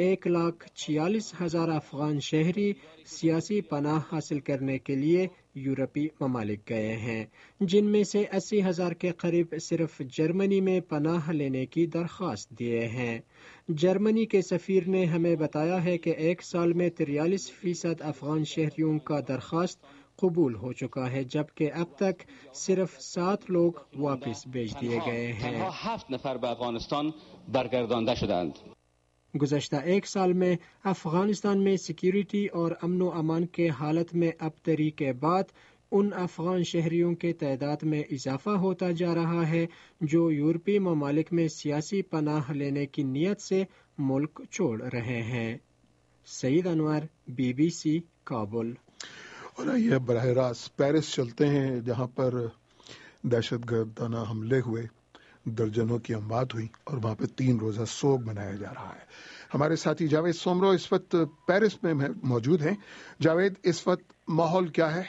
1,46,000 افغان شہری سیاسی پناہ حاصل کرنے کے لیے یورپی ممالک گئے ہیں، جن میں سے 80,000 کے قریب صرف جرمنی میں پناہ لینے کی درخواست دیے ہیں۔ جرمنی کے سفیر نے ہمیں بتایا ہے کہ ایک سال میں 43% افغان شہریوں کا درخواست قبول ہو چکا ہے، جبکہ اب تک صرف 7 لوگ واپس بھیج دیے گئے ہیں۔ 7 نفر به افغانستان برگردانده شدند۔ گزشتہ ایک سال میں افغانستان میں سیکیورٹی اور امن و امان کے حالت میں ابتری کے بعد ان افغان شہریوں کے تعداد میں اضافہ ہوتا جا رہا ہے جو یورپی ممالک میں سیاسی پناہ لینے کی نیت سے ملک چھوڑ رہے ہیں۔ سعید انور، BBC کابل۔ اور یہ براہ راست پیرس چلتے ہیں جہاں پر دہشت گردانہ حملے ہوئے، درجنوں کی اموات ہوئی اور وہاں پہ 3 روزہ سوگ منایا جا رہا ہے۔ ہمارے ساتھی جاوید سومرو اس وقت پیرس میں موجود ہیں۔ جاوید، اس وقت ماحول کیا ہے؟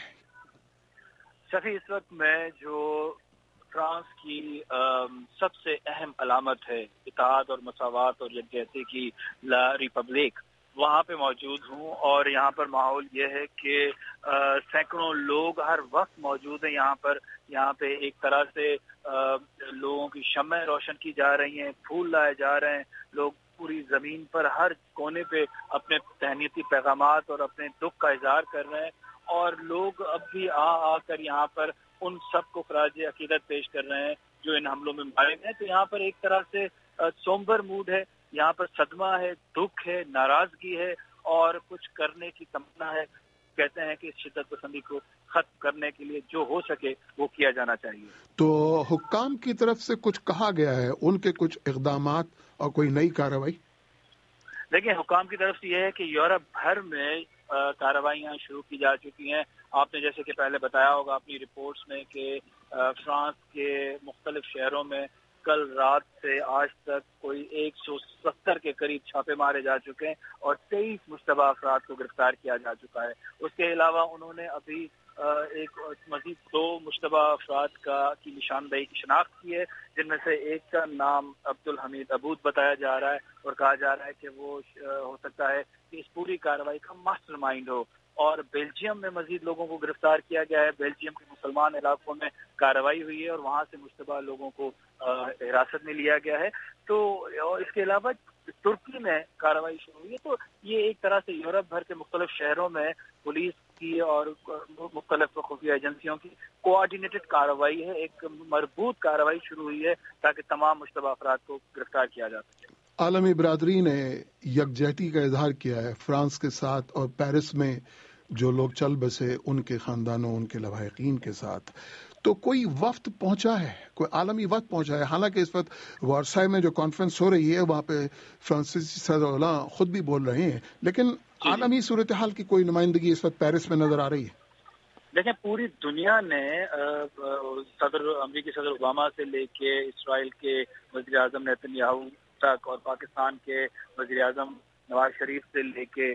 شفیع، اس وقت میں جو فرانس کی سب سے اہم علامت ہے اتحاد اور مساوات اور یکجہتی کی لا ریپبلک، وہاں پہ موجود ہوں، اور یہاں پر ماحول یہ ہے کہ سینکڑوں لوگ ہر وقت موجود ہیں یہاں پہ ایک طرح سے لوگوں کی شمعیں روشن کی جا رہی ہیں، پھول لائے جا رہے ہیں، لوگ پوری زمین پر ہر کونے پہ اپنے تہنیتی پیغامات اور اپنے دکھ کا اظہار کر رہے ہیں، اور لوگ اب بھی آ کر یہاں پر ان سب کو خراج عقیدت پیش کر رہے ہیں جو ان حملوں میں مارے گئے۔ تو یہاں پر ایک طرح سے سومبر موڈ ہے، یہاں پر صدمہ ہے، دکھ ہے، ناراضگی ہے اور کچھ کرنے کی تمنا ہے۔ کہتے ہیں کہ شدت پسندی کو ختم کرنے کے لیے جو ہو سکے وہ کیا جانا چاہیے۔ تو حکام کی طرف سے کچھ کہا گیا ہے، ان کے کچھ اقدامات اور کوئی نئی کارروائی؟ دیکھیں، حکام کی طرف سے یہ ہے کہ یورپ بھر میں کارروائیاں شروع کی جا چکی ہیں۔ آپ نے جیسے کہ پہلے بتایا ہوگا اپنی رپورٹس میں کہ فرانس کے مختلف شہروں میں کل رات سے آج تک کوئی 170 کے قریب چھاپے مارے جا چکے ہیں اور 23 مشتبہ افراد کو گرفتار کیا جا چکا ہے۔ اس کے علاوہ انہوں نے ابھی ایک مزید 2 مشتبہ افراد کی نشاندہی کی شناخت کی ہے، جن میں سے ایک کا نام عبدالحمید عبود بتایا جا رہا ہے اور کہا جا رہا ہے کہ وہ ہو سکتا ہے کہ اس پوری کارروائی کا ماسٹر مائنڈ ہو۔ اور بیلجیم میں مزید لوگوں کو گرفتار کیا گیا ہے، بیلجیم کے مسلمان علاقوں میں کارروائی ہوئی ہے اور وہاں سے مشتبہ لوگوں کو حراست میں لیا گیا ہے۔ تو اور اس کے علاوہ ترکی میں کارروائی شروع ہوئی ہے۔ تو یہ ایک طرح سے یورپ بھر کے مختلف شہروں میں پولیس کی اور مختلف خفیہ ایجنسیوں کی کوآرڈینیٹڈ کارروائی ہے، ایک مربوط کارروائی شروع ہوئی ہے تاکہ تمام مشتبہ افراد کو گرفتار کیا جا سکے۔ عالمی برادری نے یکجہتی کا اظہار کیا ہے فرانس کے ساتھ اور پیرس میں جو لوگ چل بسے ان کے خاندانوں، ان کے لواحقین کے ساتھ۔ تو کوئی وفد پہنچا ہے، کوئی عالمی وفد پہنچا ہے؟ حالانکہ اس وقت وارسائے میں جو کانفرنس ہو رہی ہے وہاں پہ فرانسیسی صدر خود بھی بول رہے ہیں، لیکن عالمی صورتحال کی کوئی نمائندگی اس وقت پیرس میں نظر آ رہی ہے؟ دیکھیں پوری دنیا نے امریکی صدر اوباما سے لے کے اسرائیل کے وزیر اعظم نیتن یاہو تک اور پاکستان کے وزیر اعظم نواز شریف سے لے کے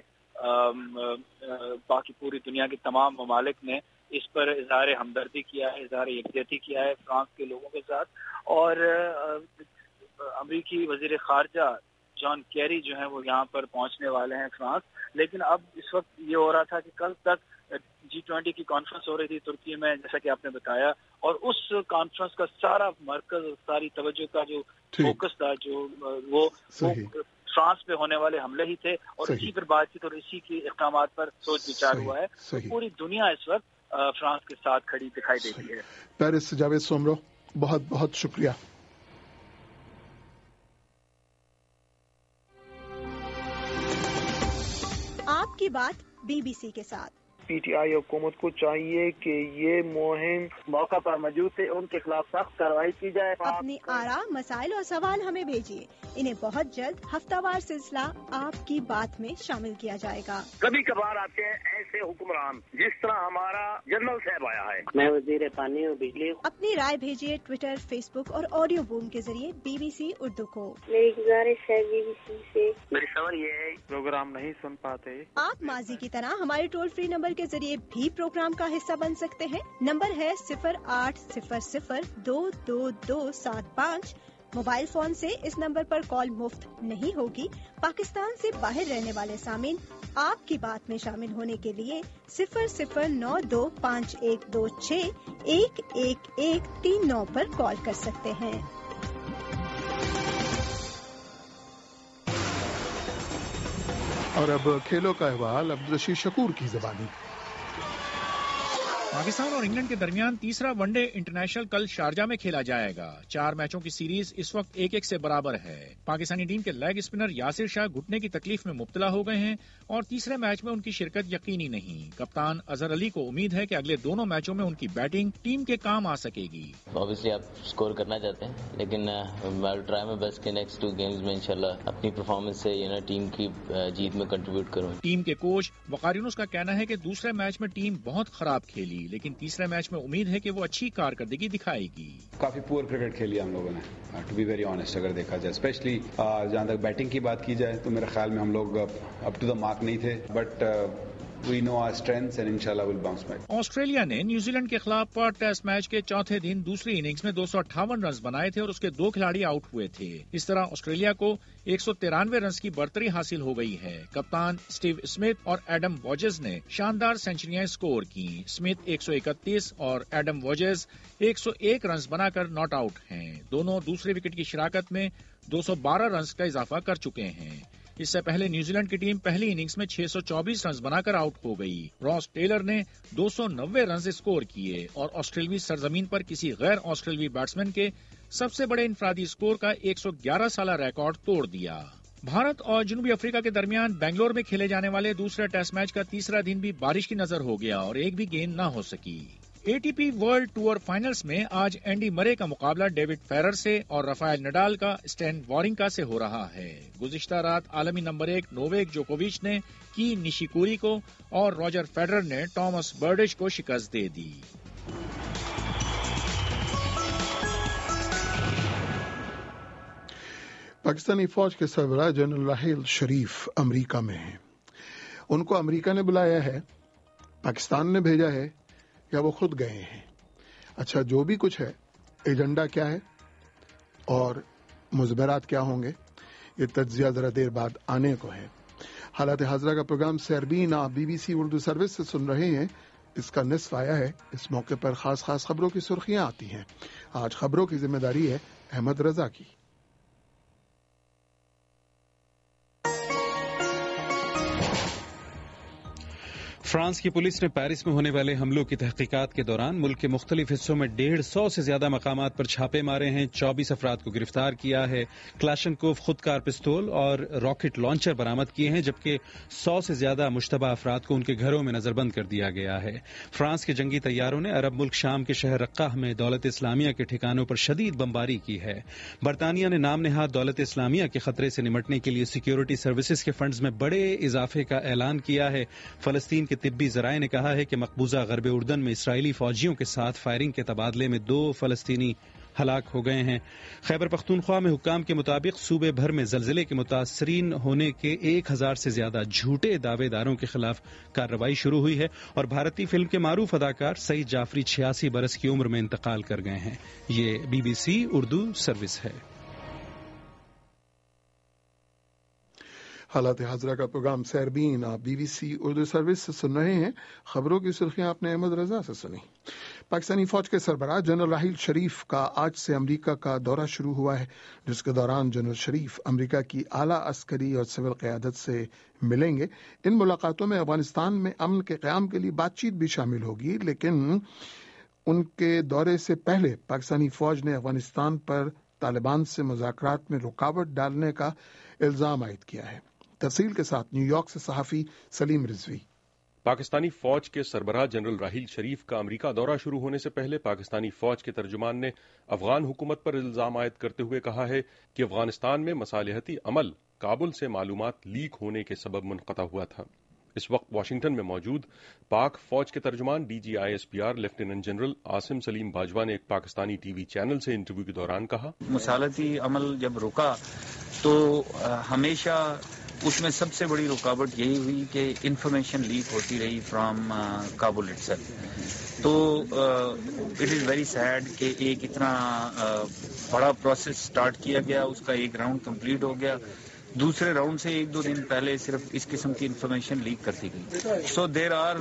باقی پوری دنیا کے تمام ممالک نے اس پر اظہار ہمدردی کیا ہے، اظہار یکجہتی کیا ہے فرانس کے لوگوں کے ساتھ. اور امریکی وزیر خارجہ جان کیری جو ہیں وہ یہاں پر پہنچنے والے ہیں فرانس. لیکن اب اس وقت یہ ہو رہا تھا کہ کل تک G20 کی کانفرنس ہو رہی تھی ترکی میں، جیسا کہ آپ نے بتایا، اور اس کانفرنس کا سارا مرکز، ساری توجہ کا جو فوکس تھا جو وہ فرانس پہ ہونے والے حملے ہی تھے، اور اسی پر بات چیت اور اسی کے اقدامات پر سوچ وچار ہوا ہے. پوری دنیا اس وقت فرانس کے ساتھ کھڑی دکھائی دیتی ہے. پیرس سے جاوید سومرو، بہت بہت شکریہ. آپ کی بات BBC کے ساتھ. PTI حکومت کو چاہیے کہ یہ مہم موقع پر موجود تھے، ان کے خلاف سخت کارروائی کی جائے. اپنی آراء، مسائل اور سوال ہمیں بھیجیے. انہیں بہت جلد ہفتہ وار سلسلہ آپ کی بات میں شامل کیا جائے گا. کبھی کبھار آتے ہیں ایسے حکمران جس طرح ہمارا جنرل صاحب آیا ہے. میں وزیر پانی اور بجلی. اپنی رائے بھیجیے ٹویٹر، فیس بک اور آڈیو بوم کے ذریعے BBC اردو کو. میری گزارش ہے BBC سے. میری سوال یہ ہے پروگرام نہیں سن پاتے. آپ ماضی کی طرح ہمارے ٹول فری نمبر کے ذریعے بھی پروگرام کا حصہ بن سکتے ہیں. نمبر ہے 0800222275. موبائل فون سے اس نمبر پر کال مفت نہیں ہوگی. پاکستان سے باہر رہنے والے سامعین آپ کی بات میں شامل ہونے کے لیے 009251261139 پر کال کر سکتے ہیں. اور اب کھیلوں کا احوال عبدالرشید شکور کی زبانی. پاکستان اور انگلینڈ کے درمیان تیسرا ون ڈے انٹرنیشنل کل شارجہ میں کھیلا جائے گا. 4 میچوں کی سیریز اس وقت 1-1 سے برابر ہے. پاکستانی ٹیم کے لیگ اسپنر یاسر شاہ گھٹنے کی تکلیف میں مبتلا ہو گئے ہیں اور تیسرے میچ میں ان کی شرکت یقینی نہیں. کپتان اظہر علی کو امید ہے کہ اگلے دونوں میچوں میں ان کی بیٹنگ ٹیم کے کام آ سکے گی. اوبیسلی آپ اسکور کرنا چاہتے ہیں، لیکن ٹرائی میں بیسٹ کے نیکسٹ 2 گیمز میں انشاءاللہ اپنی پرفارمنس سے ٹیم کی جیت میں کنٹریبیوٹ کروں. ٹیم کے کوچ وقار یونس کا کہنا ہے کہ دوسرے میچ میں ٹیم بہت خراب کھیلی، لیکن تیسرے میچ میں امید ہے کہ وہ اچھی کارکردگی دکھائے گی. کافی پور کرکٹ کھیلی ہم لوگوں نے، ٹو بی ویری آنیسٹ. اگر دیکھا جائے اسپیشلی جہاں تک بیٹنگ کی بات کی جائے تو میرے خیال میں ہم لوگ اپ ٹو دا مارک نہیں تھے، but We know our strengths and inshallah we'll bounce back. Australia نے نیوزی لینڈ کے خلاف ٹیسٹ میچ کے چوتھے دن دوسری اننگز میں 258 رنز بنائے تھے اور اس کے 2 کھلاڑی آؤٹ ہوئے تھے. اس طرح آسٹریلیا کو 193 رنز کی برتری حاصل ہو گئی ہے. کپتان اسٹیو اسمتھ اور ایڈم واجز نے شاندار سینچریاں سکور کی. اسمتھ 131 اور ایڈم واجز 101 رنز بنا کر ناٹ آؤٹ ہیں. دونوں دوسری وکٹ کی شراکت میں 212 رنز کا اضافہ کر چکے ہیں. اس سے پہلے نیوزی لینڈ کی ٹیم پہلی اننگز میں 624 رنز بنا کر آؤٹ ہو گئی. راس ٹیلر نے 290 رنز اسکور کیے اور آسٹریلوی سرزمین پر کسی غیر آسٹریلوی بیٹسمین کے سب سے بڑے انفرادی اسکور کا 111 سالہ ریکارڈ توڑ دیا. بھارت اور جنوبی افریقہ کے درمیان بنگلور میں کھیلے جانے والے دوسرے ٹیسٹ میچ کا تیسرا دن بھی بارش کی نظر ہو گیا اور ایک بھی گیند نہ ہو سکی. ATP ورلڈ ٹور فائنلز میں آج اینڈی مرے کا مقابلہ ڈیوڈ فیرر سے اور رافائل نڈال کا اسٹین وارنکا سے ہو رہا ہے. گزشتہ رات عالمی نمبر 1 نوویک جوکووچ نے کی نشیکوری کو اور راجر فیڈرر نے ٹامس برڈش کو شکست دے دی. پاکستانی فوج کے سربراہ جنرل راحیل شریف امریکہ میں ہیں. ان کو امریکہ نے بلایا ہے، پاکستان نے بھیجا ہے یا وہ خود گئے ہیں؟ اچھا، جو بھی کچھ ہے، ایجنڈا کیا ہے اور مضمرات کیا ہوں گے، یہ تجزیہ ذرا دیر بعد آنے کو ہے. حالات حاضرہ کا پروگرام سیربین آپ BBC اردو سروس سے سن رہے ہیں. اس کا نصف آیا ہے. اس موقع پر خاص خبروں کی سرخیاں آتی ہیں. آج خبروں کی ذمہ داری ہے احمد رضا کی. فرانس کی پولیس نے پیرس میں ہونے والے حملوں کی تحقیقات کے دوران ملک کے مختلف حصوں میں 150 سے زیادہ مقامات پر چھاپے مارے ہیں. 24 افراد کو گرفتار کیا ہے. کلاشنکوف خودکار پستول اور راکٹ لانچر برآمد کیے ہیں، جبکہ 100 سے زیادہ مشتبہ افراد کو ان کے گھروں میں نظر بند کر دیا گیا ہے. فرانس کے جنگی طیاروں نے عرب ملک شام کے شہر رقہ میں دولت اسلامیہ کے ٹھکانوں پر شدید بمباری کی ہے. برطانیہ نے نام نہاد دولت اسلامیہ کے خطرے سے نمٹنے کے لیے سیکیورٹی سروسز کے فنڈز میں بڑے اضافے کا اعلان کیا ہے. فلسطین کی طبی ذرائع نے کہا ہے کہ مقبوضہ غرب اردن میں اسرائیلی فوجیوں کے ساتھ فائرنگ کے تبادلے میں 2 فلسطینی ہلاک ہو گئے ہیں۔ خیبر پختونخوا میں حکام کے مطابق صوبے بھر میں زلزلے کے متاثرین ہونے کے 1000 سے زیادہ جھوٹے دعوے داروں کے خلاف کارروائی شروع ہوئی ہے اور بھارتی فلم کے معروف اداکار سعید جعفری 86 برس کی عمر میں انتقال کر گئے ہیں۔ یہ BBC اردو سروس ہے۔ حالات حاضرہ کا پروگرام سیربین آپ BBC اردو سروس سے سن رہے ہیں۔ خبروں کی سرخیاں آپ نے احمد رضا سے سنی۔ پاکستانی فوج کے سربراہ جنرل راحیل شریف کا آج سے امریکہ کا دورہ شروع ہوا ہے، جس کے دوران جنرل شریف امریکہ کی اعلیٰ عسکری اور سول قیادت سے ملیں گے۔ ان ملاقاتوں میں افغانستان میں امن کے قیام کے لیے بات چیت بھی شامل ہوگی، لیکن ان کے دورے سے پہلے پاکستانی فوج نے افغانستان پر طالبان سے مذاکرات میں رکاوٹ ڈالنے کا الزام عائد کیا ہے۔ تفصیل کے ساتھ نیو یارک سے صحافی سلیم رضوی۔ پاکستانی فوج کے سربراہ جنرل راحیل شریف کا امریکہ دورہ شروع ہونے سے پہلے پاکستانی فوج کے ترجمان نے افغان حکومت پر الزام عائد کرتے ہوئے کہا ہے کہ افغانستان میں مصالحتی عمل کابل سے معلومات لیک ہونے کے سبب منقطع ہوا تھا۔ اس وقت واشنگٹن میں موجود پاک فوج کے ترجمان DGISPR lieutenant general Asim Saleem Bajwa نے ایک پاکستانی ٹی وی چینل سے انٹرویو کے دوران کہا، مصالحتی عمل جب رکا تو ہمیشہ اس میں سب سے بڑی رکاوٹ یہی ہوئی کہ انفارمیشن لیک ہوتی رہی فرام کابل اٹسیلف۔ تو اٹ از ویری سیڈ کہ ایک اتنا بڑا پروسیس سٹارٹ کیا گیا، اس کا ایک راؤنڈ کمپلیٹ ہو گیا، دوسرے راؤنڈ سے 1-2 دن پہلے صرف اس قسم کی انفارمیشن لیک کرتی گئی۔ So there are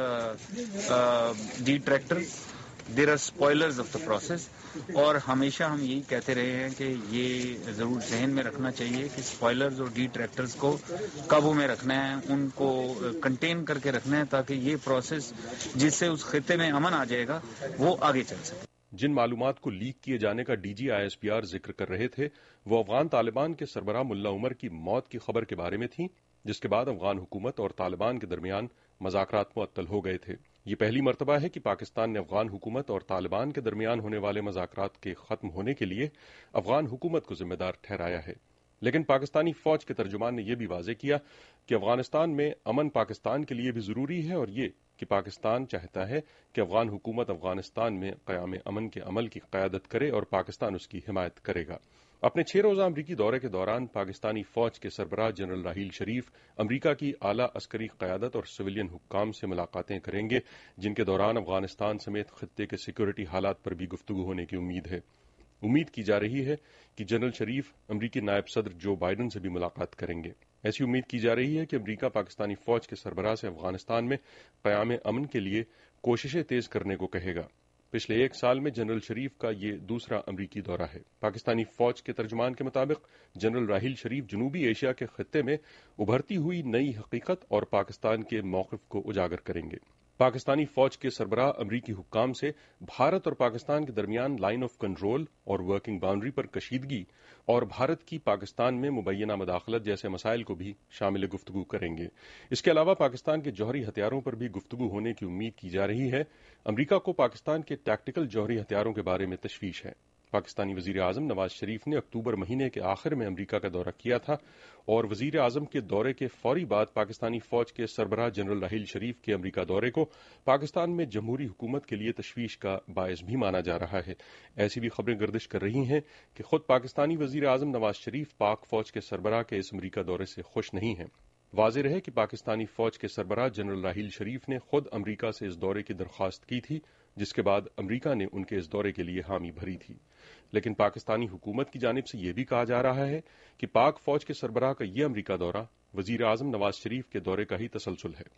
detractors, there are spoilers of the process, اور ہمیشہ ہم یہی کہتے رہے ہیں کہ یہ ضرور ذہن میں رکھنا چاہیے کہ اسپوائلرز اور ڈیٹریکٹرز کو قابو میں رکھنا ہے، ان کو کنٹین کر کے رکھنا ہے تاکہ یہ پروسیس جس سے اس خطے میں امن آ جائے گا وہ آگے چل سکے۔ جن معلومات کو لیک کیے جانے کا DGISPR ذکر کر رہے تھے وہ افغان طالبان کے سربراہ ملا عمر کی موت کی خبر کے بارے میں تھیں، جس کے بعد افغان حکومت اور طالبان کے درمیان مذاکرات معطل ہو گئے تھے۔ یہ پہلی مرتبہ ہے کہ پاکستان نے افغان حکومت اور طالبان کے درمیان ہونے والے مذاکرات کے ختم ہونے کے لیے افغان حکومت کو ذمہ دار ٹھہرایا ہے، لیکن پاکستانی فوج کے ترجمان نے یہ بھی واضح کیا کہ افغانستان میں امن پاکستان کے لیے بھی ضروری ہے، اور یہ کہ پاکستان چاہتا ہے کہ افغان حکومت افغانستان میں قیام امن کے عمل کی قیادت کرے اور پاکستان اس کی حمایت کرے گا۔ اپنے 6 روزہ امریکی دورے کے دوران پاکستانی فوج کے سربراہ جنرل راحیل شریف امریکہ کی اعلیٰ عسکری قیادت اور سویلین حکام سے ملاقاتیں کریں گے، جن کے دوران افغانستان سمیت خطے کے سیکورٹی حالات پر بھی گفتگو ہونے کی امید ہے۔ امید کی جا رہی ہے کہ جنرل شریف امریکی نائب صدر جو بائیڈن سے بھی ملاقات کریں گے۔ ایسی امید کی جا رہی ہے کہ امریکہ پاکستانی فوج کے سربراہ سے افغانستان میں قیام امن کے لیے کوششیں تیز کرنے کو کہے گا۔ پچھلے 1 سال میں جنرل شریف کا یہ دوسرا امریکی دورہ ہے۔ پاکستانی فوج کے ترجمان کے مطابق جنرل راحیل شریف جنوبی ایشیا کے خطے میں ابھرتی ہوئی نئی حقیقت اور پاکستان کے موقف کو اجاگر کریں گے۔ پاکستانی فوج کے سربراہ امریکی حکام سے بھارت اور پاکستان کے درمیان لائن آف کنٹرول اور ورکنگ باؤنڈری پر کشیدگی اور بھارت کی پاکستان میں مبینہ مداخلت جیسے مسائل کو بھی شامل گفتگو کریں گے۔ اس کے علاوہ پاکستان کے جوہری ہتھیاروں پر بھی گفتگو ہونے کی امید کی جا رہی ہے۔ امریکہ کو پاکستان کے ٹیکٹیکل جوہری ہتھیاروں کے بارے میں تشویش ہے۔ پاکستانی وزیر اعظم نواز شریف نے اکتوبر مہینے کے آخر میں امریکہ کا دورہ کیا تھا، اور وزیر اعظم کے دورے کے فوری بعد پاکستانی فوج کے سربراہ جنرل راحیل شریف کے امریکہ دورے کو پاکستان میں جمہوری حکومت کے لیے تشویش کا باعث بھی مانا جا رہا ہے۔ ایسی بھی خبریں گردش کر رہی ہیں کہ خود پاکستانی وزیر اعظم نواز شریف پاک فوج کے سربراہ کے اس امریکہ دورے سے خوش نہیں ہیں۔ واضح رہے کہ پاکستانی فوج کے سربراہ جنرل راحیل شریف نے خود امریکہ سے اس دورے کی درخواست کی تھی، جس کے بعد امریکہ نے ان کے اس دورے کے لیے حامی بھری تھی، لیکن پاکستانی حکومت کی جانب سے یہ بھی کہا جا رہا ہے کہ پاک فوج کے سربراہ کا یہ امریکہ دورہ وزیر اعظم نواز شریف کے دورے کا ہی تسلسل ہے۔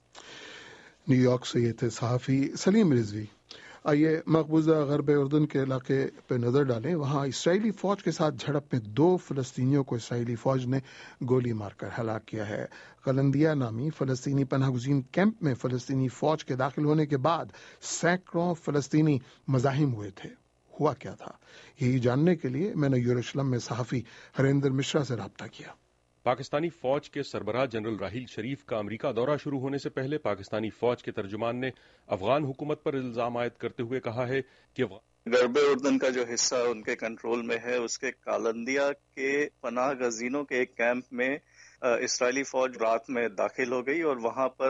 نیو یارک سے یہ تھے صحافی سلیم رضوی۔ آئیے مقبوضہ غرب اردن کے علاقے پہ نظر ڈالیں۔ وہاں اسرائیلی فوج کے ساتھ جھڑپ میں 2 فلسطینیوں کو اسرائیلی فوج نے گولی مار کر ہلاک کیا ہے۔ قلندیہ نامی فلسطینی پناہ گزین کیمپ میں فلسطینی فوج کے داخل ہونے کے بعد سینکڑوں فلسطینی مزاحم ہوئے تھے۔ ہوا کیا تھا، یہی جاننے کے لیے میں نے یروشلم میں صحافی ہریندر مشرا سے رابطہ کیا۔ پاکستانی فوج کے سربراہ جنرل راحیل شریف کا امریکہ دورہ شروع ہونے سے پہلے پاکستانی فوج کے ترجمان نے افغان حکومت پر الزام عائد کرتے ہوئے کہا ہے کہ غرب اردن کا جو حصہ ان کے کنٹرول میں ہے، اس کے کالندیا کے پناہ گزینوں کے ایک کیمپ میں اسرائیلی فوج رات میں داخل ہو گئی اور وہاں پر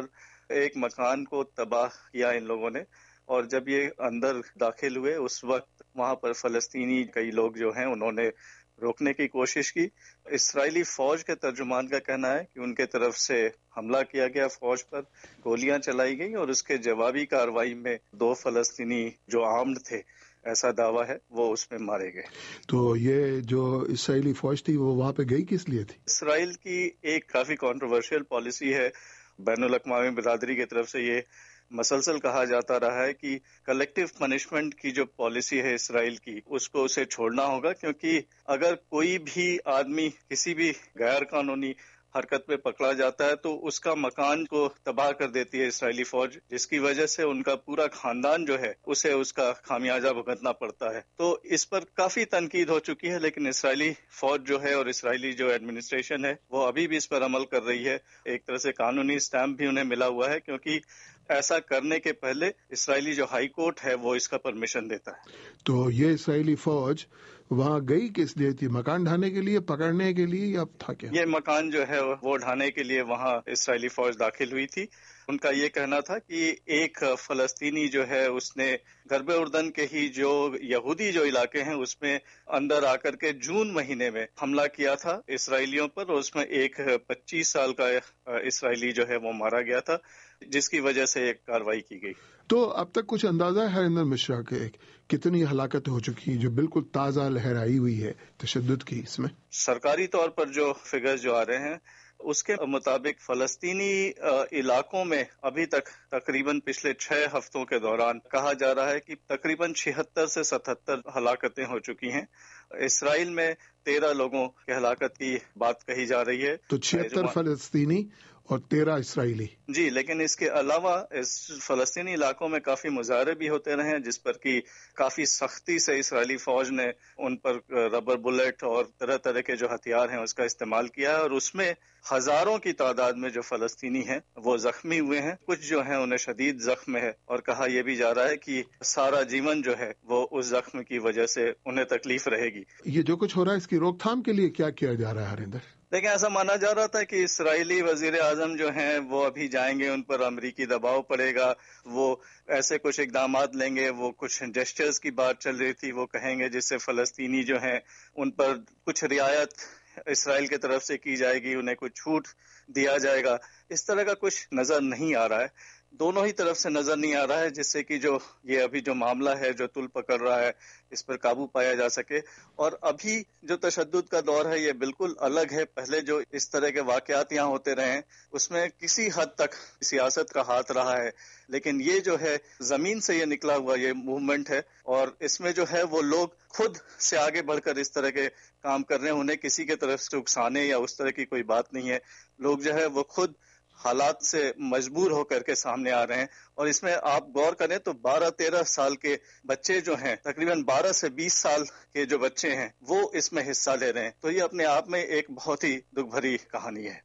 ایک مکان کو تباہ کیا ان لوگوں نے، اور جب یہ اندر داخل ہوئے اس وقت وہاں پر فلسطینی کئی لوگ جو ہیں انہوں نے روکنے کی کوشش کی۔ اسرائیلی فوج کے ترجمان کا کہنا ہے کہ ان کے طرف سے حملہ کیا گیا، فوج پر گولیاں چلائی گئیں اور اس کے جوابی کارروائی میں 2 فلسطینی جو آرمڈ تھے، ایسا دعویٰ ہے، وہ اس میں مارے گئے۔ تو یہ جو اسرائیلی فوج تھی وہ وہاں پہ گئی کس لیے تھی؟ اسرائیل کی ایک کافی کنٹروورشل پالیسی ہے، بین الاقوامی برادری کی طرف سے یہ مسلسل کہا جاتا رہا ہے کہ کلیکٹیو پنشمنٹ کی جو پالیسی ہے اسرائیل کی، اس کو اسے چھوڑنا ہوگا، کیونکہ اگر کوئی بھی آدمی کسی بھی غیر قانونی حرکت میں پکڑا جاتا ہے تو اس کا مکان کو تباہ کر دیتی ہے اسرائیلی فوج، جس کی وجہ سے ان کا پورا خاندان جو ہے اسے اس کا خمیازہ بھگتنا پڑتا ہے۔ تو اس پر کافی تنقید ہو چکی ہے، لیکن اسرائیلی فوج جو ہے اور اسرائیلی جو ایڈمنسٹریشن ہے وہ ابھی بھی اس پر عمل کر رہی ہے۔ ایک طرح سے قانونی اسٹیمپ بھی انہیں ملا ہوا ہے، کیونکہ ایسا کرنے کے پہلے اسرائیلی جو ہائی کورٹ ہے وہ اس کا پرمیشن دیتا ہے۔ تو یہ اسرائیلی فوج وہاں گئی کس لیے تھی؟ مکان ڈھانے کے لیے، پکڑنے کے لیے، یا تھا کیا؟ یہ مکان جو ہے وہ ڈھانے کے لیے وہاں اسرائیلی فوج داخل ہوئی تھی۔ ان کا یہ کہنا تھا کہ ایک فلسطینی جو ہے اس نے غرب اردن کے ہی جو یہودی جو علاقے ہیں اس میں اندر آ کر کے جون مہینے میں حملہ کیا تھا اسرائیلیوں پر، اور اس میں ایک 25 سال کا اسرائیلی جو ہے وہ مارا گیا تھا، جس کی وجہ سے ایک کارروائی کی گئی۔ تو اب تک کچھ اندازہ ہے ہریندر مشرا کے کتنی ہلاکت ہو چکی جو بالکل تازہ لہر آئی ہوئی ہے تشدد کی؟ اس میں سرکاری طور پر جو فگرز جو آ رہے ہیں اس کے مطابق فلسطینی علاقوں میں ابھی تک تقریباً پچھلے 6 ہفتوں کے دوران کہا جا رہا ہے کہ تقریباً 76 سے 77 ہلاکتیں ہو چکی ہیں۔ اسرائیل میں 13 لوگوں کی ہلاکت کی بات کہی جا رہی ہے۔ تو 76 فلسطینی اور 13 اسرائیلی؟ جی، لیکن اس کے علاوہ اس فلسطینی علاقوں میں کافی مظاہرے بھی ہوتے رہے ہیں، جس پر کہ کافی سختی سے اسرائیلی فوج نے ان پر ربر بلیٹ اور طرح طرح کے جو ہتھیار ہیں اس کا استعمال کیا ہے، اور اس میں ہزاروں کی تعداد میں جو فلسطینی ہیں وہ زخمی ہوئے ہیں، کچھ جو ہیں انہیں شدید زخم ہے، اور کہا یہ بھی جا رہا ہے کہ سارا جیون جو ہے وہ اس زخم کی وجہ سے انہیں تکلیف رہے گی۔ یہ جو کچھ ہو رہا ہے اس کی روک تھام کے لیے کیا کیا جا رہا ہے ہریندر؟ لیکن ایسا مانا جا رہا تھا کہ اسرائیلی وزیر اعظم جو ہیں وہ ابھی جائیں گے، ان پر امریکی دباؤ پڑے گا، وہ ایسے کچھ اقدامات لیں گے، وہ کچھ جسچرز کی بات چل رہی تھی، وہ کہیں گے جس سے فلسطینی جو ہیں ان پر کچھ رعایت اسرائیل کی طرف سے کی جائے گی، انہیں کچھ چھوٹ دیا جائے گا۔ اس طرح کا کچھ نظر نہیں آ رہا ہے، دونوں ہی طرف سے نظر نہیں آ رہا ہے، جس سے کہ جو یہ ابھی جو معاملہ ہے جو تل پکڑ رہا ہے اس پر قابو پایا جا سکے۔ اور ابھی جو تشدد کا دور ہے یہ بالکل الگ ہے۔ پہلے جو اس طرح کے واقعات یہاں ہوتے رہے ہیں اس میں کسی حد تک سیاست کا ہاتھ رہا ہے، لیکن یہ جو ہے زمین سے یہ نکلا ہوا یہ موومنٹ ہے، اور اس میں جو ہے وہ لوگ خود سے آگے بڑھ کر اس طرح کے کام کر رہے ہیں، انہیں کسی کے طرف سے اکسانے یا اس طرح کی کوئی بات نہیں ہے۔ لوگ جو ہے وہ خود حالات سے مجبور ہو کر کے سامنے آ رہے ہیں، اور اس میں آپ غور کریں تو 12-13 سال کے بچے جو ہیں، تقریباً 12 سے 20 سال کے جو بچے ہیں وہ اس میں حصہ لے رہے ہیں، تو یہ اپنے آپ میں ایک بہت ہی دکھ بھری کہانی ہے۔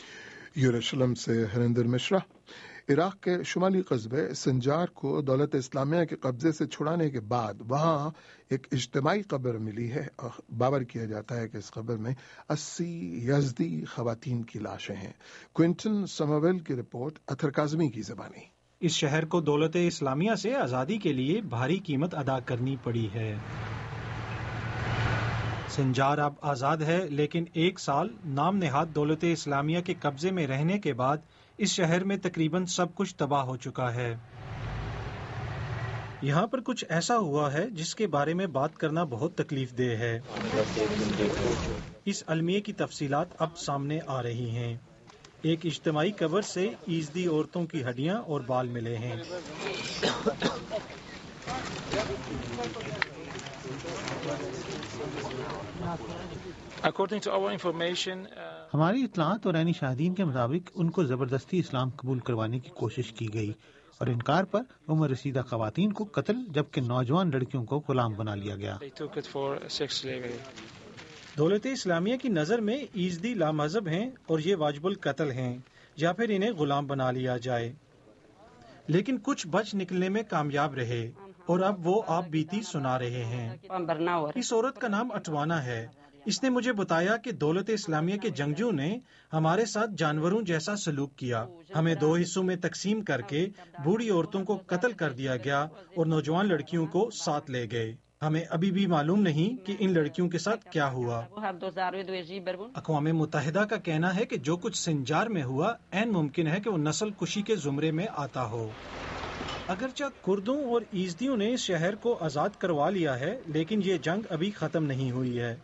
یروشلم سے ہریندر مشرا۔ عراق کے شمالی قصبے سنجار کو دولت اسلامیہ کے قبضے سے چھڑانے کے بعد وہاں ایک اجتماعی قبر ملی ہے، اور باور کیا جاتا ہے کہ اس قبر میں 80 یزدی خواتین کی لاشیں ہیں۔ کوئنٹن سمویل کی رپورٹ، اطہر کاظمی کی زبانی۔ اس شہر کو دولت اسلامیہ سے آزادی کے لیے بھاری قیمت ادا کرنی پڑی ہے۔ سنجار اب آزاد ہے، لیکن 1 سال نام نہاد دولت اسلامیہ کے قبضے میں رہنے کے بعد اس شہر میں تقریباً سب کچھ تباہ ہو چکا ہے۔ یہاں پر کچھ ایسا ہوا ہے جس کے بارے میں بات کرنا بہت تکلیف دہ ہے۔ اس المیے کی تفصیلات اب سامنے آ رہی ہیں۔ ایک اجتماعی قبر سے یزدی عورتوں کی ہڈیاں اور بال ملے ہیں۔ ہماری اطلاعات اور عینی شاہدین کے مطابق ان کو زبردستی اسلام قبول کروانے کی کوشش کی گئی، اور انکار پر عمر رسیدہ خواتین کو قتل جبکہ نوجوان لڑکیوں کو غلام بنا لیا گیا۔ دولت اسلامیہ کی نظر میں یزدی لامذہب ہیں اور یہ واجب القتل ہیں، یا پھر انہیں غلام بنا لیا جائے، لیکن کچھ بچ نکلنے میں کامیاب رہے اور اب وہ آپ بیتی سنا رہے ہیں۔ اس عورت کا نام اٹوانا ہے۔ اس نے مجھے بتایا کہ دولت اسلامیہ کے جنگجو نے ہمارے ساتھ جانوروں جیسا سلوک کیا. ہمیں 2 حصوں میں تقسیم کر کے بوڑھی عورتوں کو قتل کر دیا گیا اور نوجوان لڑکیوں کو ساتھ لے گئے. ہمیں ابھی بھی معلوم نہیں کہ ان لڑکیوں کے ساتھ کیا ہوا. اقوام متحدہ کا کہنا ہے کہ جو کچھ سنجار میں ہوا عین ممکن ہے کہ وہ نسل کشی کے زمرے میں آتا ہو. اگرچہ کردوں اور ایزدیوں نے اس شہر کو آزاد کروا لیا ہے لیکن یہ جنگ ابھی ختم نہیں ہوئی ہے.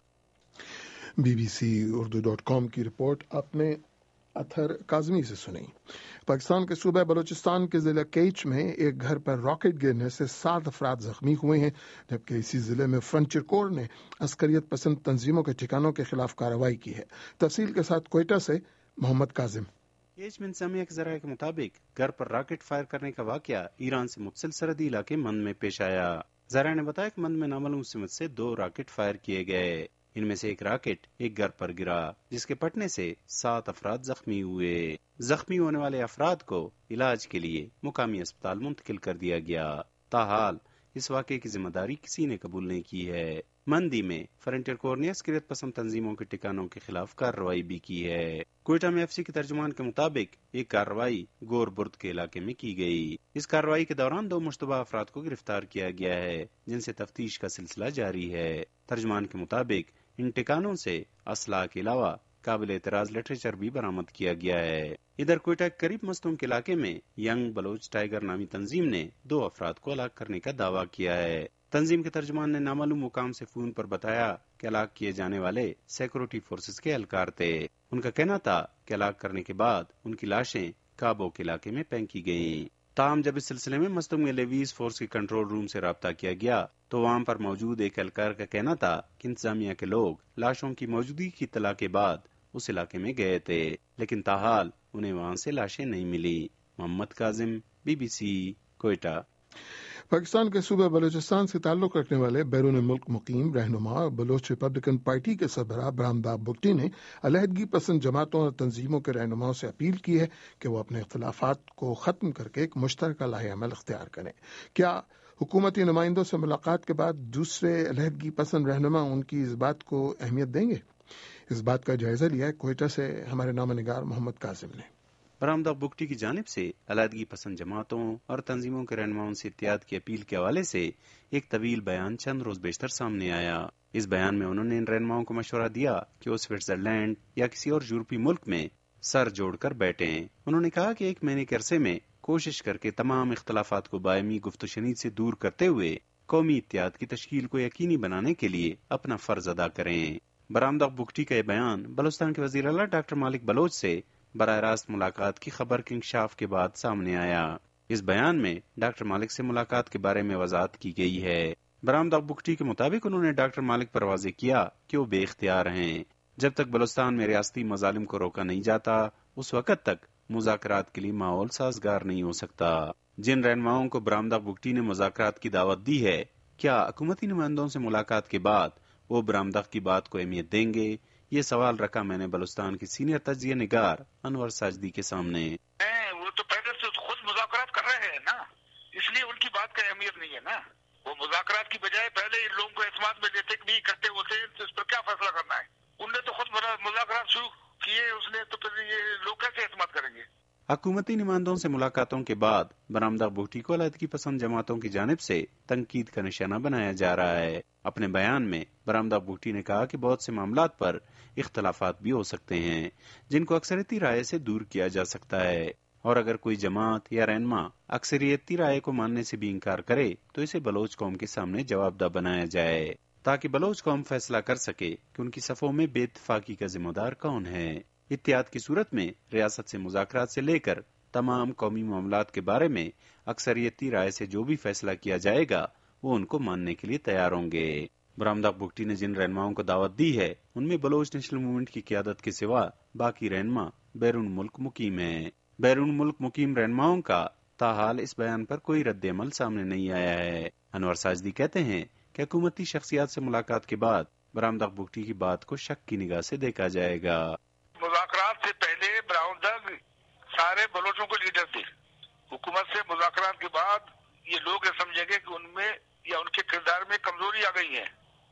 BBC Urdu.com کی رپورٹ آپ نے اطہر کاظمی سے سنی. پاکستان کے صوبہ بلوچستان کے ضلع کیچ میں ایک گھر پر راکٹ گرنے سے 7 افراد زخمی ہوئے ہیں، جبکہ اسی ضلع میں فرنٹیئر کور نے عسکریت پسند تنظیموں کے ٹھکانوں کے خلاف کارروائی کی ہے. تفصیل کے ساتھ کوئٹہ سے محمد کاظم. کیچ میں انتظامیہ کے ذرائع کے مطابق گھر پر راکٹ فائر کرنے کا واقعہ ایران سے متصل سرحدی علاقے مند میں پیش آیا. ذرائع نے بتایا کہ مند میں نامعلوم سمت سے 2 راکٹ فائر کیے گئے. ان میں سے ایک راکٹ ایک گھر پر گرا جس کے پھٹنے سے 7 افراد زخمی ہوئے. زخمی ہونے والے افراد کو علاج کے لیے مقامی اسپتال منتقل کر دیا گیا. تاحال اس واقعے کی ذمہ داری کسی نے قبول نہیں کی ہے. مندی میں فرنٹیئر کور نے عسکریت پسند تنظیموں کے ٹھکانوں کے خلاف کارروائی بھی کی ہے. کوئٹہ میں FCC کے ترجمان کے مطابق ایک کارروائی گور برد کے علاقے میں کی گئی. اس کارروائی کے دوران 2 مشتبہ افراد کو گرفتار کیا گیا ہے جن سے تفتیش کا سلسلہ جاری ہے. ترجمان کے مطابق ان ٹھکانوں سے اسلحہ کے علاوہ قابل اعتراض لٹریچر بھی برآمد کیا گیا ہے. ادھر کوئٹہ کے قریب مستونگ کے علاقے میں ینگ بلوچ ٹائیگر نامی تنظیم نے 2 افراد کو ہلاک کرنے کا دعویٰ کیا ہے. تنظیم کے ترجمان نے نامعلوم مقام سے فون پر بتایا کہ ہلاک کیے جانے والے سیکورٹی فورسز کے اہلکار تھے. ان کا کہنا تھا کہ ہلاک کرنے کے بعد ان کی لاشیں کابو کے علاقے میں پھینکی گئیں. تاہم جب اس سلسلے میں مستونگ میں لیویز فورس کے کنٹرول روم سے رابطہ کیا گیا تو وہاں پر موجود ایک اہلکار کا کہنا تھا کہ انتظامیہ کے لوگ لاشوں کی موجودگی کی اطلاع کے بعد اس علاقے میں گئے تھے لیکن تاحال انہیں وہاں سے لاشیں نہیں ملی. محمد کاظم BBC کوئٹہ. پاکستان کے صوبہ بلوچستان سے تعلق رکھنے والے بیرون ملک مقیم رہنما بلوچ ریپبلکن پارٹی کے سربراہ برہمدار بگٹی نے علیحدگی پسند جماعتوں اور تنظیموں کے رہنماؤں سے اپیل کی ہے کہ وہ اپنے اختلافات کو ختم کر کے ایک مشترکہ لاہ عمل اختیار کریں. کیا حکومتی نمائندوں سے ملاقات کے بعد دوسرے علیحدگی پسند رہنما ان کی اس بات کو اہمیت دیں گے؟ اس بات کا جائزہ لیا ہے کوئٹہ سے ہمارے نامہ نگار محمد کاظم نے. برہمدار بگٹی کی جانب سے علیحدگی پسند جماعتوں اور تنظیموں کے رہنماؤں سے اتحاد کی اپیل کے حوالے سے ایک طویل بیان چند روز بیشتر سامنے آیا. اس بیان میں انہوں نے ان رہنماؤں کو مشورہ دیا کہ وہ سوئٹزرلینڈ یا کسی اور یورپی ملک میں سر جوڑ کر بیٹھیں. انہوں نے کہا کہ 1 مہینے کے عرصے میں کوشش کر کے تمام اختلافات کو باہمی گفت و شنید سے دور کرتے ہوئے قومی اتحاد کی تشکیل کو یقینی بنانے کے لیے اپنا فرض ادا کریں. برہمدار بگٹی کا یہ بیان بلوچستان کے وزیر اعلیٰ ڈاکٹر مالک بلوچ سے براہ راست ملاقات کی خبر کے انکشاف کے بعد سامنے آیا. اس بیان میں ڈاکٹر مالک سے ملاقات کے بارے میں وضاحت کی گئی ہے. برہمدار بگٹی کے مطابق انہوں نے ڈاکٹر مالک پر واضح کیا کہ وہ بے اختیار ہیں. جب تک بلوچستان میں ریاستی مظالم کو روکا نہیں جاتا اس وقت تک مذاکرات کے لیے ماحول سازگار نہیں ہو سکتا. جن رہنماؤں کو برہمدار بگٹی نے مذاکرات کی دعوت دی ہے کیا حکومتی نمائندوں سے ملاقات کے بعد وہ برہمدار کی بات کو اہمیت دیں گے؟ یہ سوال رکھا میں نے بلوچستان کی سینئر تجزیہ نگار انور ساجدی کے سامنے. وہ تو پہلے سے خود مذاکرات کر رہے ہیں نا، اس لیے ان کی بات کا اہمیت نہیں ہے نا. وہ مذاکرات کی بجائے پہلے ان لوگوں کو اعتماد میں لیتے کہ نہیں کرتے ہوتے تو اس پر کیا فیصلہ کرنا ہے. ان نے تو خود مذاکرات شروع کیے اس نے، تو پھر یہ لوگ کیسے اعتماد کریں گے؟ حکومتی نمائندوں سے ملاقاتوں کے بعد برہمدار بگٹی کو علیحدگی پسند جماعتوں کی جانب سے تنقید کا نشانہ بنایا جا رہا ہے. اپنے بیان میں برہمدار بگٹی نے کہا کہ بہت سے معاملات پر اختلافات بھی ہو سکتے ہیں جن کو اکثریتی رائے سے دور کیا جا سکتا ہے، اور اگر کوئی جماعت یا رہنما اکثریتی رائے کو ماننے سے بھی انکار کرے تو اسے بلوچ قوم کے سامنے جواب دہ بنایا جائے تاکہ بلوچ قوم فیصلہ کر سکے کہ ان کی صفوں میں بے اتفاقی کا ذمہ دار کون ہے. اتحاد کی صورت میں ریاست سے مذاکرات سے لے کر تمام قومی معاملات کے بارے میں اکثریتی رائے سے جو بھی فیصلہ کیا جائے گا وہ ان کو ماننے کے لیے تیار ہوں گے. برہمدار بگٹی نے جن رہنماؤں کو دعوت دی ہے ان میں بلوچ نیشنل موومنٹ کی قیادت کے سوا باقی رہنما بیرون ملک مقیم ہیں. بیرون ملک مقیم رہنماؤں کا تاحال اس بیان پر کوئی رد عمل سامنے نہیں آیا ہے. انور ساجدی کہتے ہیں کہ حکومتی شخصیات سے ملاقات کے بعد برہمدار بگٹی کی بات کو شک کی نگاہ سے دیکھا جائے گا. مذاکرات سے پہلے برہمدار سارے بلوچوں کو لیڈر تھے. حکومت سے مذاکرات کے بعد یہ لوگ سمجھیں گے کہ ان میں یا ان کے کردار میں کمزوری آ گئی ہے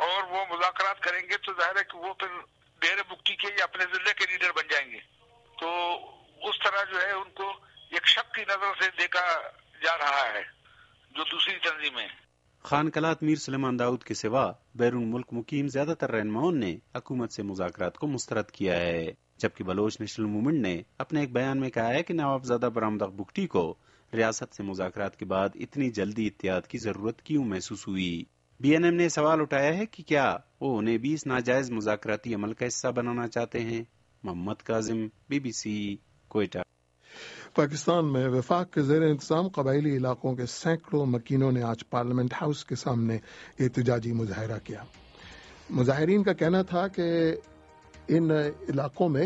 اور وہ مذاکرات کریں گے تو ظاہر ہے کہ وہ پھر دیر مکتی کے یا اپنے ضلع کے لیڈر بن جائیں گے. تو اس طرح جو ہے ان کو ایک شک کی نظر سے دیکھا جا رہا ہے جو دوسری تنظیمیں. خان قلات میر سلیمان داؤد کے سوا بیرون ملک مقیم زیادہ تر رہنماؤں نے حکومت سے مذاکرات کو مسترد کیا ہے، جبکہ بلوچ نیشنل موومنٹ نے اپنے ایک بیان میں کہا ہے کہ نوابزادہ برآمدہ بگٹی کو ریاست سے مذاکرات کے بعد اتنی جلدی اتحاد کی ضرورت کیوں محسوس ہوئی. بی این ایم نے سوال اٹھایا ہے کہ کیا وہ انہیں بھی اس ناجائز مذاکراتی عمل کا حصہ بنانا چاہتے ہیں. محمد کاظم، BBC، کوئٹہ. پاکستان میں وفاق کے زیر انتظام قبائلی علاقوں کے سینکڑوں مکینوں نے آج پارلیمنٹ ہاؤس کے سامنے احتجاجی مظاہرہ کیا. مظاہرین کا کہنا تھا کہ ان علاقوں میں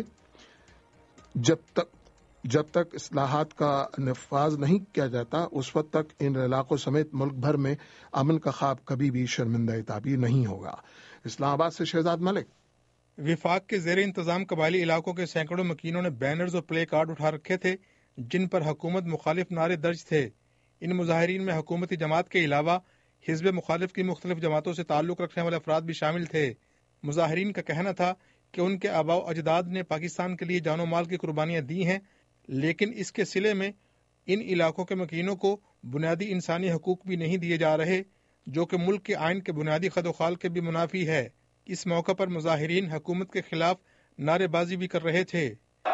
جب تک اصلاحات کا نفاذ نہیں کیا جاتا اس وقت تک ان علاقوں سمیت ملک بھر میں امن کا خواب کبھی بھی شرمندہ تعبیر نہیں ہوگا. اسلام آباد سے شہزاد ملک. وفاق کے زیر انتظام قبائلی علاقوں کے سینکڑوں مکینوں نے بینرز اور پلے کارڈ اٹھا رکھے تھے جن پر حکومت مخالف نعرے درج تھے. ان مظاہرین میں حکومتی جماعت کے علاوہ حزب مخالف کی مختلف جماعتوں سے تعلق رکھنے والے افراد بھی شامل تھے. مظاہرین کا کہنا تھا کہ ان کے آباء و اجداد نے پاکستان کے لیے جان و مال کی قربانیاں دی ہیں، لیکن اس کے صلے میں ان علاقوں کے مکینوں کو بنیادی انسانی حقوق بھی نہیں دیے جا رہے جو کہ ملک کے آئین کے بنیادی خد و خال کے بھی منافی ہے. اس موقع پر مظاہرین حکومت کے خلاف نعرے بازی بھی کر رہے تھے.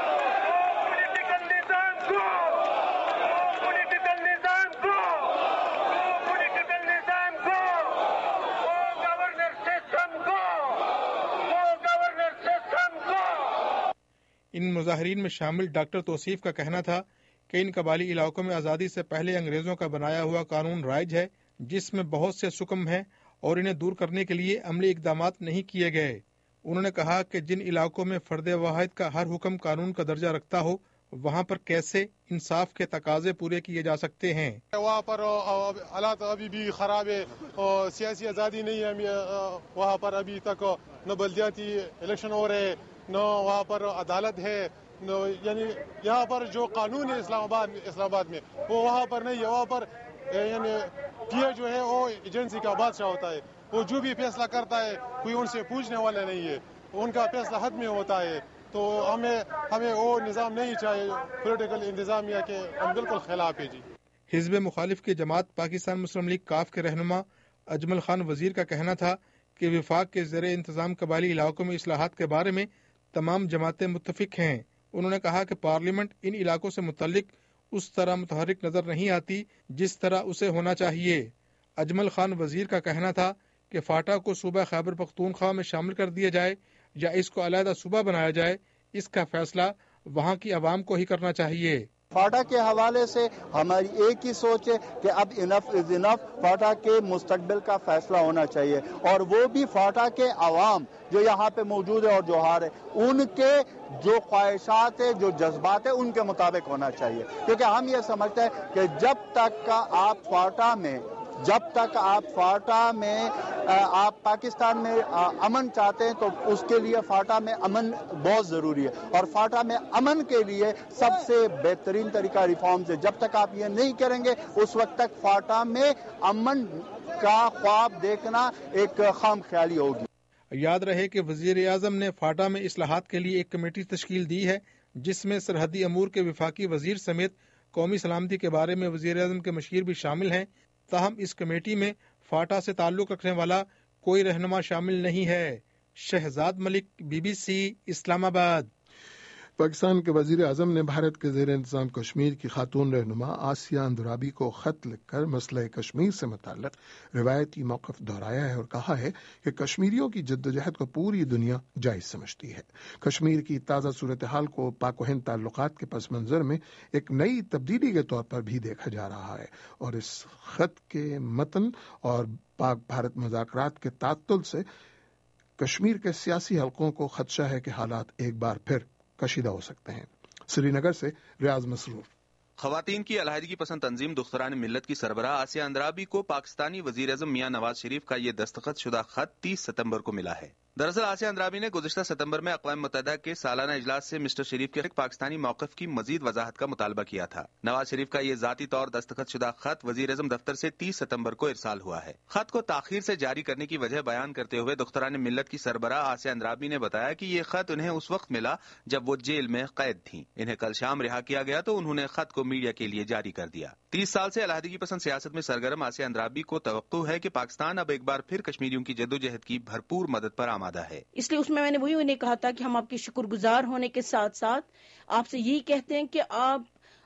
ان مظاہرین میں شامل ڈاکٹر توصیف کا کہنا تھا کہ ان قبائلی علاقوں میں آزادی سے پہلے انگریزوں کا بنایا ہوا قانون رائج ہے جس میں بہت سے سکم ہیں اور انہیں دور کرنے کے لیے عملی اقدامات نہیں کیے گئے. انہوں نے کہا کہ جن علاقوں میں فرد واحد کا ہر حکم قانون کا درجہ رکھتا ہو وہاں پر کیسے انصاف کے تقاضے پورے کیے جا سکتے ہیں. وہاں پر حالات ابھی بھی خراب ہے اور سیاسی آزادی نہیں ہے. وہاں پر ابھی تک نہ بلدیاتی الیکشن ہو رہے، نہ وہاں پر عدالت ہے، یعنی یہاں پر جو قانون ہے اسلام آباد میں وہ وہاں پر نہیں ہے. وہاں پر یعنی یہ جو ہے وہ ایجنسی کا بادشاہ ہوتا ہے، وہ جو بھی فیصلہ کرتا ہے کوئی ان سے پوچھنے والا نہیں ہے، ان کا فیصلہ حد میں ہوتا ہے. تو ہمیں وہ نظام نہیں چاہیے پولیٹیکل انتظامیہ کے، ہم بالکل خلاف ہے. جی حزب مخالف کی جماعت پاکستان مسلم لیگ کاف کے رہنما اجمل خان وزیر کا کہنا تھا کہ وفاق کے زیر انتظام قبائلی علاقوں میں اصلاحات کے بارے میں تمام جماعتیں متفق ہیں. انہوں نے کہا کہ پارلیمنٹ ان علاقوں سے متعلق اس طرح متحرک نظر نہیں آتی جس طرح اسے ہونا چاہیے. اجمل خان وزیر کا کہنا تھا کہ فاٹا کو صوبہ خیبر پختونخوا میں شامل کر دیا جائے یا اس کو علیحدہ صوبہ بنایا جائے، اس کا فیصلہ وہاں کی عوام کو ہی کرنا چاہیے. فاٹا کے حوالے سے ہماری ایک ہی سوچ ہے کہ اب انف از انف، فاٹا کے مستقبل کا فیصلہ ہونا چاہیے اور وہ بھی فاٹا کے عوام جو یہاں پہ موجود ہے اور جوہار ہے ان کے جو خواہشات ہے، جو جذبات ہے ان کے مطابق ہونا چاہیے. کیونکہ ہم یہ سمجھتے ہیں کہ جب تک آپ فاٹا میں آپ پاکستان میں امن چاہتے ہیں تو اس کے لیے فاٹا میں امن بہت ضروری ہے اور فاٹا میں امن کے لیے سب سے بہترین طریقہ ریفارمز ہے. جب تک آپ یہ نہیں کریں گے اس وقت تک فاٹا میں امن کا خواب دیکھنا ایک خام خیالی ہوگی. یاد رہے کہ وزیر اعظم نے فاٹا میں اصلاحات کے لیے ایک کمیٹی تشکیل دی ہے جس میں سرحدی امور کے وفاقی وزیر سمیت قومی سلامتی کے بارے میں وزیر اعظم کے مشیر بھی شامل ہیں. تاہم اس کمیٹی میں فاٹا سے تعلق رکھنے والا کوئی رہنما شامل نہیں ہے. شہزاد ملک، BBC، اسلام آباد. پاکستان کے وزیر اعظم نے بھارت کے زیر انتظام کشمیر کی خاتون رہنما آسیہ اندرابی کو خط لکھ کر مسئلہ کشمیر سے متعلق روایتی موقف دہرایا ہے اور کہا ہے کہ کشمیریوں کی جدوجہد کو پوری دنیا جائز سمجھتی ہے. کشمیر کی تازہ صورتحال کو پاک و ہند تعلقات کے پس منظر میں ایک نئی تبدیلی کے طور پر بھی دیکھا جا رہا ہے اور اس خط کے متن اور پاک بھارت مذاکرات کے تعطل سے کشمیر کے سیاسی حلقوں کو خدشہ ہے کہ حالات ایک بار پھر کشیدہ ہو سکتے ہیں. سری نگر سے ریاض مسرور. خواتین کی علیحدگی پسند تنظیم دختران ملت کی سربراہ آسیہ اندرابی کو پاکستانی وزیر اعظم میاں نواز شریف کا یہ دستخط شدہ خط 30 ستمبر کو ملا ہے. दरअसल आसिया अंद्राबी ने गुज़िश्ता सितंबर में अक़वाम मुत्तहिदा के सालाना इजलास से मिस्टर शरीफ के पाकिस्तानी मौक़िफ़ की मज़ीद वज़ाहत का मुतालबा किया था। नवाज शरीफ का ये ज़ाती तौर दस्तखत शुदा खत वज़ीर-ए-आज़म दफ्तर से 30 सितंबर को इरसाल हुआ है। खत को ताख़ीर से जारी करने की वजह बयान करते हुए दुख्तरान मिल्लत की सरबराह आसिया अंद्राबी ने बताया कि ये खत उन्हें उस वक्त मिला जब वो जेल में कैद थीं। इन्हें कल शाम रिहा किया गया तो उन्होंने खत को मीडिया के लिए जारी कर दिया। 30 साल से अलहदगी पसंद सियासत में सरगर्म आसिया अंद्राबी को तवक्को है कि पाकिस्तान अब एक बार फिर कश्मीरियों की जद्दोजहद की भरपूर मदद पर आमादा है। इसलिए उसमें मैंने वही उन्हें कहा था कि हम आपके शुक्रगुजार होने के साथ साथ आपसे यही कहते हैं कि आप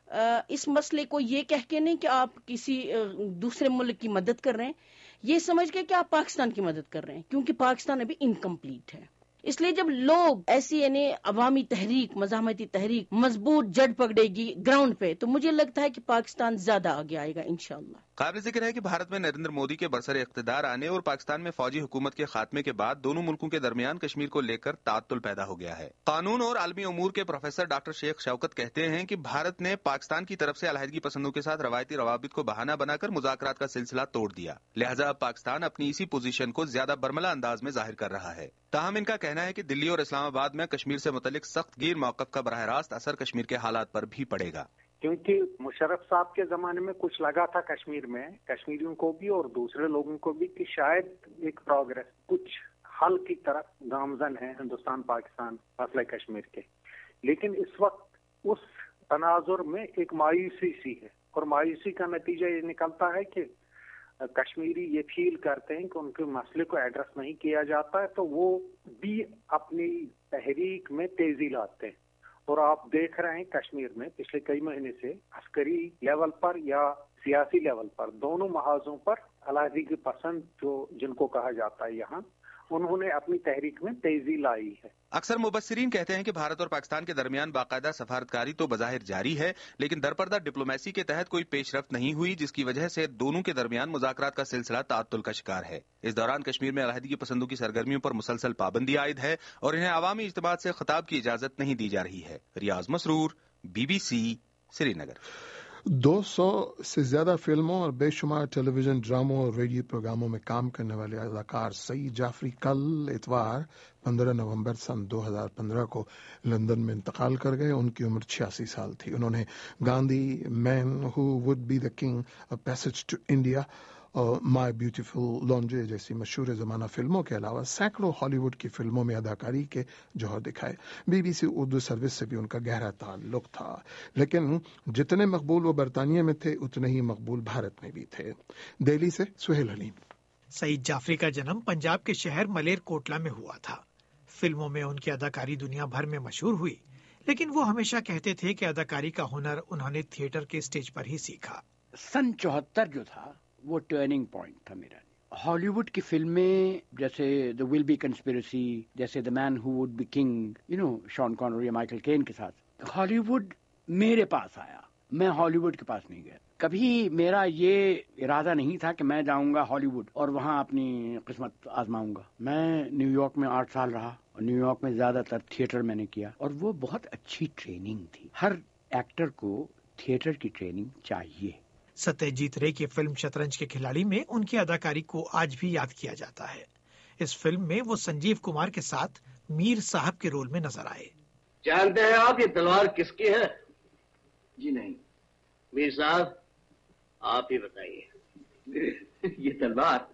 इस मसले को ये कह के नहीं कि आप किसी दूसरे मुल्क की मदद कर रहे हैं, ये समझ के कि आप पाकिस्तान की मदद कर रहे हैं, क्योंकि पाकिस्तान अभी इनकम्प्लीट है। इसलिए जब लोग ऐसी यानी अवामी तहरीक, मज़ाहमती तहरीक मजबूत जड़ पकड़ेगी ग्राउंड पे, तो मुझे लगता है कि पाकिस्तान ज्यादा आगे आएगा इंशाअल्लाह। काबिल जिक्र है कि भारत में नरेंद्र मोदी के बरसर इख्तिदार आने और पाकिस्तान में फौजी हुकूमत के खात्मे के बाद दोनों मुल्कों के दरमियान कश्मीर को लेकर ताअत्तुल पैदा हो गया है। कानून और आलमी उमूर के प्रोफेसर डॉक्टर शेख शौकत कहते हैं कि भारत ने पाकिस्तान की तरफ से अलहदगी पसंदों के साथ रवायती रवाबित को बहाना बनाकर मुज़ाकरात का सिलसिला तोड़ दिया, लिहाजा अब पाकिस्तान अपनी इसी पोजीशन को ज्यादा बरमला अंदाज में जाहिर कर रहा है। ताहम इनका कहना है कि दिल्ली और इस्लामाबाद में कश्मीर से मुतल्लिक सख्त गिर मौक़िफ़ का बराह रास्त असर कश्मीर के हालात पर भी पड़ेगा। क्योंकि मुशर्रफ साहब के जमाने में कुछ लगा था कश्मीर में, कश्मीरियों को भी और दूसरे लोगों को भी, कि शायद एक प्रोग्रेस, कुछ हल की तरफ गामजन है हिंदुस्तान पाकिस्तान मसले कश्मीर के। लेकिन इस वक्त उस तनाजुर में एक मायूसी सी है, और मायूसी का नतीजा ये निकलता है कि कश्मीरी ये फील करते हैं कि उनके मसले को एड्रेस नहीं किया जाता है, तो वो भी अपनी तहरीक में तेजी लाते हैं। और आप देख रहे हैं कश्मीर में पिछले कई महीने से अस्करी लेवल पर या सियासी लेवल पर, दोनों महाजों पर अलहदगी पसंद जिनको कहा जाता है यहाँ, उन्होंने अपनी तहरीक में तेजी लाई है। अक्सर मुबस्सिरीन कहते हैं कि भारत और पाकिस्तान के दरमियान बाकायदा सफारतकारी तो बज़ाहिर जारी है, लेकिन दरपर्दा डिप्लोमेसी के तहत कोई पेशरफ्त नहीं हुई, जिसकी वजह से दोनों के दरमियान मुज़ाकरात का सिलसिला ताअत्तुल का शिकार है। इस दौरान कश्मीर में अलहदगी पसंदों की सरगर्मियों पर मुसलसल पाबंदी आयद है और इन्हें अवामी इज्तिमात से खिताब की इजाजत नहीं दी जा रही है। रियाज मसरूर, BBC, श्रीनगर। 200 से ज्यादा फिल्मों और बेशुमार टेलीविजन ड्रामों और रेडियो प्रोग्रामों में काम करने वाले अदाकार सईद जाफरी कल इतवार 15 नवंबर सन 2015 को लंदन में इंतकाल कर गए। उनकी उम्र 86 साल थी। उन्होंने Gandhi, man who would be the king, a passage to India और माई ब्यूटीफुल लॉन्ड्री जैसी मशहूर जमाना फिल्मों के अलावा सैकड़ों हॉलीवुड की फिल्मों में अदाकारी के जौहर दिखाए। BBC उर्दू सर्विस से भी उनका गहरा ताल्लुक था, लेकिन जितने मकबूल वो बरतानिया में थे उतने ही मकबूल भारत में भी थे। दिल्ली से सुहेल हलीम। सईद जाफरी का जन्म पंजाब के शहर मलेरकोटला में हुआ था। फिल्मों में उनकी अदाकारी दुनिया भर में मशहूर हुई, लेकिन वो हमेशा कहते थे कि अदाकारी का हुनर उन्होंने थिएटर के स्टेज पर ही सीखा। सन 74 जो था वो टर्निंग पॉइंट था मेरा। हॉलीवुड की फिल्में जैसे द विल बी कंस्पिरेसी, जैसे the man who would be king, Sean Connery या माइकल केन के साथ, हॉलीवुड मेरे पास आया, मैं हॉलीवुड के पास नहीं गया। कभी मेरा ये इरादा नहीं था कि मैं जाऊंगा हॉलीवुड और वहां अपनी किस्मत आजमाऊंगा। मैं न्यूयॉर्क में 8 साल रहा और न्यूयॉर्क में ज्यादातर थिएटर मैंने किया, और वो बहुत अच्छी ट्रेनिंग थी। हर एक्टर को थिएटर की ट्रेनिंग चाहिए। सत्यजीत रे की फिल्म शतरंज के खिलाड़ी में उनकी अदाकारी को आज भी याद किया जाता है। इस फिल्म में वो संजीव कुमार के साथ मीर साहब के रोल में नजर आए। जानते हैं आप ये तलवार किसकी है? जी नहीं। मीर साहब आप ही बताइए। ये तलवार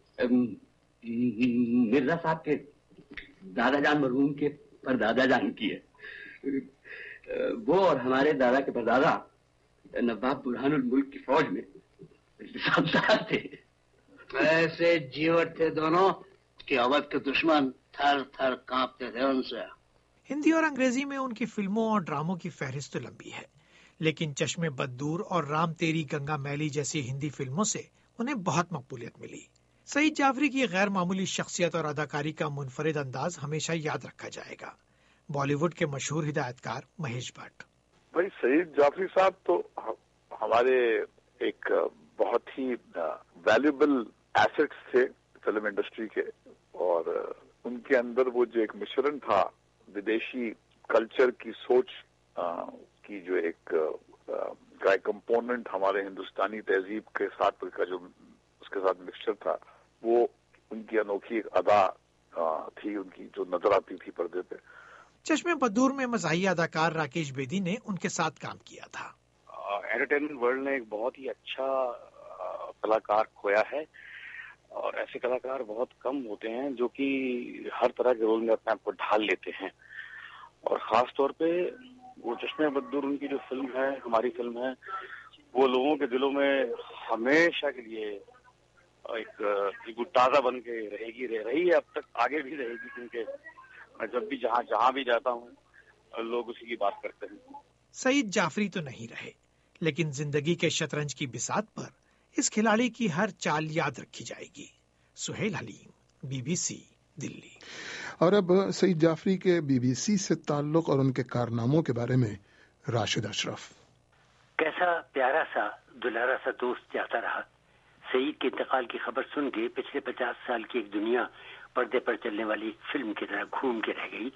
मिर्जा साहब के दादा जान मरहूम के परदादा जान की है। वो और हमारे दादा के परदादा नवाब बुरहानुल मुल्क की फौज में सरदार थे। ऐसे जीवट थे दोनों कि अवध के दुश्मन थर थर कांपते थे उनसे। हिंदी और अंग्रेजी में उनकी फिल्मों और ड्रामों की फहरिस्त तो लंबी है, लेकिन चश्मे बद्दूर और राम तेरी गंगा मैली जैसी हिंदी फिल्मों से उन्हें बहुत मकबूलियत मिली। सईद जाफरी की गैर मामूली शख्सियत और अदाकारी का मुनफरिद अंदाज हमेशा याद रखा जाएगा। बॉलीवुड के मशहूर हिदायतकार महेश भट्ट। भाई सईद जाफरी साहब तो हमारे एक बहुत ही वैल्यूएबल एसेट्स थे फिल्म इंडस्ट्री के, और उनके अंदर वो जो एक मिश्रण था विदेशी कल्चर की सोच की, जो एक कंपोनेंट हमारे हिंदुस्तानी तहजीब के साथ का जो उसके साथ मिक्सचर था, वो उनकी अनोखी एक अदा تھی ان کی جو نظر آتی تھی پردے پہ. چشمے بدور میں مزاحیہ اداکار راکیش بیدی نے ان کے ساتھ کام کیا تھا. انٹرٹینمنٹ ورلڈ نے ایک بہت ہی اچھا کلاکار کھویا ہے اور ایسے کلاکار بہت کم ہوتے ہیں جو کہ ہر طرح کے رول میں اپنے آپ کو ڈھال لیتے ہیں. اور خاص طور پہ وہ چشمے بدور ان کی جو فلم ہے, ہماری فلم ہے, وہ لوگوں کے دلوں میں ہمیشہ کے لیے ایک تازہ بن کے رہی ہے, اب تک آگے بھی رہے گی, کیونکہ میں جب بھی جہاں بھی جاتا ہوں لوگ اسی کی بات کرتے ہیں. سعید جعفری تو نہیں رہے, لیکن زندگی کے شطرنج کی بساط پر اس کھلاڑی کی ہر چال یاد رکھی جائے گی. سہیل حلیم, BBC, دلی. اور اب سعید جعفری کے BBC سے تعلق اور ان کے کارناموں کے بارے میں راشد اشرف. کیسا پیارا سا دلارا سا دوست جاتا رہا. سعید کے انتقال کی خبر سن کے پچھلے 50 سال کی ایک دنیا پردے پر چلنے والی ایک فلم کی طرح گھوم کے رہ گئی.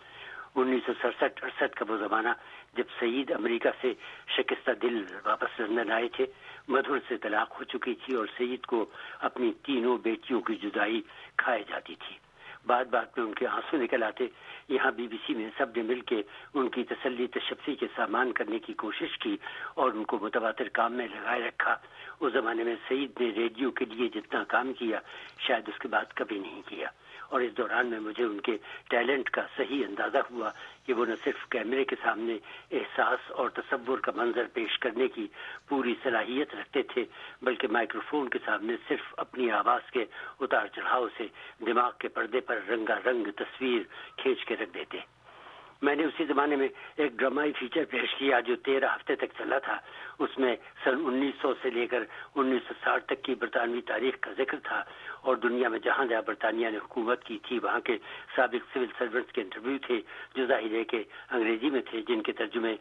1967-68 کا وہ زمانہ جب سعید امریکہ سے شکستہ دل واپس لندن آئے تھے. مدھر سے طلاق ہو چکی تھی اور سعید کو اپنی 3 بیٹیوں کی جدائی کھائے جاتی تھی. بات بات میں ان کے آنسو نکل آتے. یہاں BBC میں سب نے مل کے ان کی تسلی تشفی کے سامان کرنے کی کوشش کی اور ان کو متواتر کام میں لگائے رکھا. اس زمانے میں سعید نے ریڈیو کے لیے جتنا کام کیا شاید اس کے بعد کبھی نہیں کیا. اور اس دوران میں مجھے ان کے ٹیلنٹ کا صحیح اندازہ ہوا کہ وہ نہ صرف کیمرے کے سامنے احساس اور تصور کا منظر پیش کرنے کی پوری صلاحیت رکھتے تھے, بلکہ مائکروفون کے سامنے صرف اپنی آواز کے اتار چڑھاؤ سے دماغ کے پردے پر رنگا رنگ تصویر کھینچ کے رکھ دیتے. میں نے اسی زمانے میں ایک ڈرامائی فیچر پیش کیا جو 13 ہفتے تک چلا تھا. اس میں سن 1900 سے لے کر 1960 تک کی برطانوی تاریخ کا ذکر تھا اور دنیا میں جہاں جہاں برطانیہ نے حکومت کی تھی وہاں کے سابق سول سرونٹس کے انٹرویو تھے جو ظاہر ہے کہ انگریزی میں تھے, جن کے ترجمے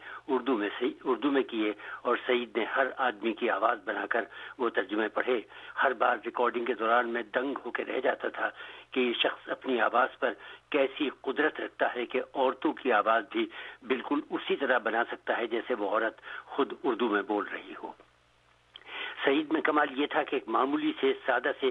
اردو میں کیے اور سعید نے ہر آدمی کی آواز بنا کر وہ ترجمے پڑھے. ہر بار ریکارڈنگ کے دوران میں دنگ ہو کے رہ جاتا تھا کہ یہ شخص اپنی آواز پر کیسی قدرت رکھتا ہے کہ عورتوں کی آواز بھی بالکل اسی طرح بنا سکتا ہے جیسے وہ عورت خود اردو میں بول رہی ہو. سعید میں کمال یہ تھا کہ ایک معمولی سے سادہ سے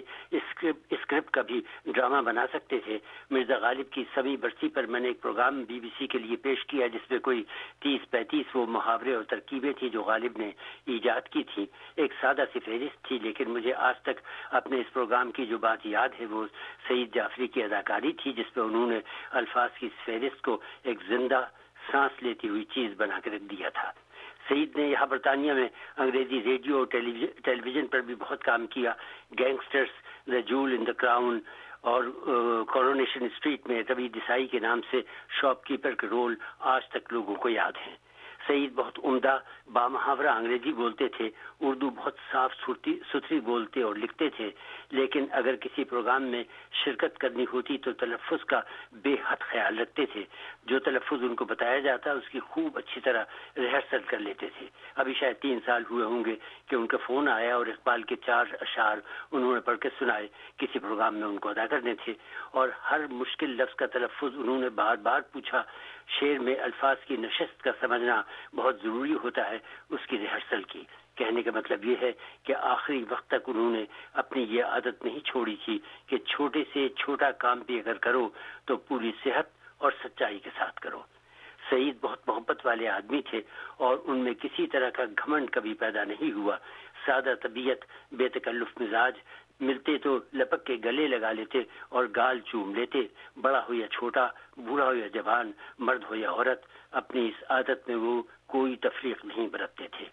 اسکرپٹ کا بھی ڈرامہ بنا سکتے تھے. مرزا غالب کی 100ویں برسی پر میں نے ایک پروگرام BBC کے لیے پیش کیا جس میں کوئی 30-35 وہ محاورے اور ترکیبیں تھیں جو غالب نے ایجاد کی تھیں. ایک سادہ سی فہرست تھی, لیکن مجھے آج تک اپنے اس پروگرام کی جو بات یاد ہے وہ سعید جعفری کی اداکاری تھی جس پہ انہوں نے الفاظ کی اس فہرست کو ایک زندہ سانس لیتی ہوئی چیز بنا کے رکھ دیا تھا. سعید نے یہاں برطانیہ میں انگریزی ریڈیو اور ٹیلی ویژن پر بھی بہت کام کیا. Gangsters, the jewel in the crown اور کورونیشن اسٹریٹ میں روی دیسائی کے نام سے شاپ کیپر کے رول آج تک لوگوں کو یاد ہیں. سعید بہت عمدہ بامحاورہ انگریزی بولتے تھے, اردو بہت صاف ستھری بولتے اور لکھتے تھے, لیکن اگر کسی پروگرام میں شرکت کرنی ہوتی تو تلفظ کا بے حد خیال رکھتے تھے. جو تلفظ ان کو بتایا جاتا اس کی خوب اچھی طرح ریہرسل کر لیتے تھے. ابھی شاید 3 سال ہوئے ہوں گے کہ ان کا فون آیا اور اقبال کے 4 اشعار انہوں نے پڑھ کے سنائے. کسی پروگرام میں ان کو ادا کرنے تھے اور ہر مشکل لفظ کا تلفظ انہوں نے بار بار پوچھا. شعر میں الفاظ کی نشست کا سمجھنا بہت ضروری ہوتا ہے, اس کی ریہرسل کی. کہنے کا مطلب یہ ہے کہ آخری وقت تک انہوں نے اپنی یہ عادت نہیں چھوڑی تھی کہ چھوٹے سے چھوٹا کام بھی اگر کرو تو پوری صحت اور سچائی کے ساتھ کرو. سعید بہت محبت والے آدمی تھے اور ان میں کسی طرح کا گھمنڈ کبھی پیدا نہیں ہوا. سادہ طبیعت, بے تکلف مزاج, ملتے تو لپک کے گلے لگا لیتے اور گال چوم لیتے. بڑا ہو یا چھوٹا, بوڑھا ہو یا جوان, مرد ہو یا عورت, اپنی اس عادت میں وہ کوئی تفریق نہیں برتتے تھے.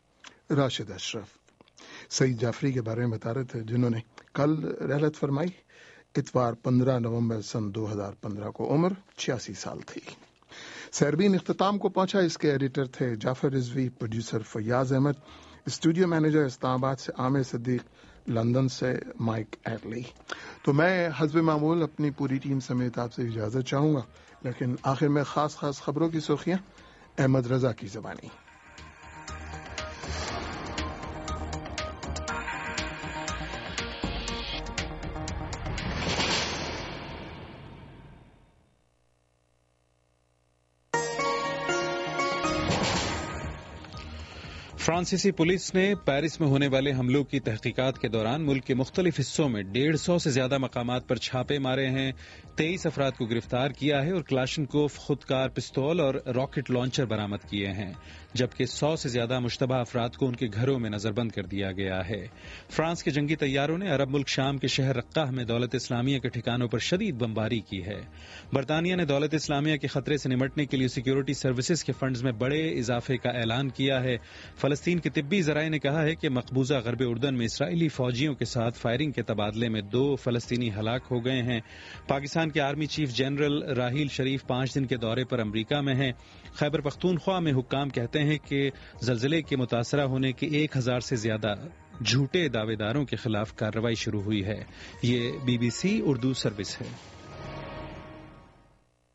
راشد اشرف سعید جعفری کے بارے میں بتا رہے تھے جنہوں نے کل رحلت فرمائی. اتوار 15 نومبر سن 2015 کو عمر 86 سال تھی. سیربین اختتام کو پہنچا. اس کے ایڈیٹر تھے Jafar Rizvi, producer Fayyaz Ahmed, studio manager Islamabad سے عامر صدیق, لندن سے مائک ایڈلی. تو میں حسب معمول اپنی پوری ٹیم سمیت آپ سے اجازت چاہوں گا, لیکن آخر میں خاص خبروں کی سرخیاں احمد رضا کی زبانی. فرانسیسی پولیس نے پیرس میں ہونے والے حملوں کی تحقیقات کے دوران ملک کے مختلف حصوں میں 150 سے زیادہ مقامات پر چھاپے مارے ہیں، 23 افراد کو گرفتار کیا ہے اور کلاشنکوف خودکار پستول اور راکٹ لانچر برآمد کیے ہیں، جبکہ 100 سے زیادہ مشتبہ افراد کو ان کے گھروں میں نظر بند کر دیا گیا ہے۔ فرانس کے جنگی طیاروں نے عرب ملک شام کے شہر رقہ میں دولت اسلامیہ کے ٹھکانوں پر شدید بمباری کی ہے۔ برطانیہ نے دولت اسلامیہ کے خطرے سے نمٹنے کے لیے سیکیورٹی سروسز کے فنڈز میں بڑے اضافے کا اعلان کیا ہے۔ فلسطین کے طبی ذرائع نے کہا ہے کہ مقبوضہ غرب اردن میں اسرائیلی فوجیوں کے ساتھ فائرنگ کے تبادلے میں 2 فلسطینی ہلاک ہو گئے ہیں۔ پاکستان کے army chief general Raheel Sharif 5 دن کے دورے پر امریکہ میں ہیں۔ خیبر پختونخوا میں حکام کہتے ہیں کہ زلزلے کے متاثرہ ہونے کے 1000 سے زیادہ جھوٹے دعوے داروں کے خلاف کارروائی شروع ہوئی ہے۔ یہ BBC اردو سروس ہے۔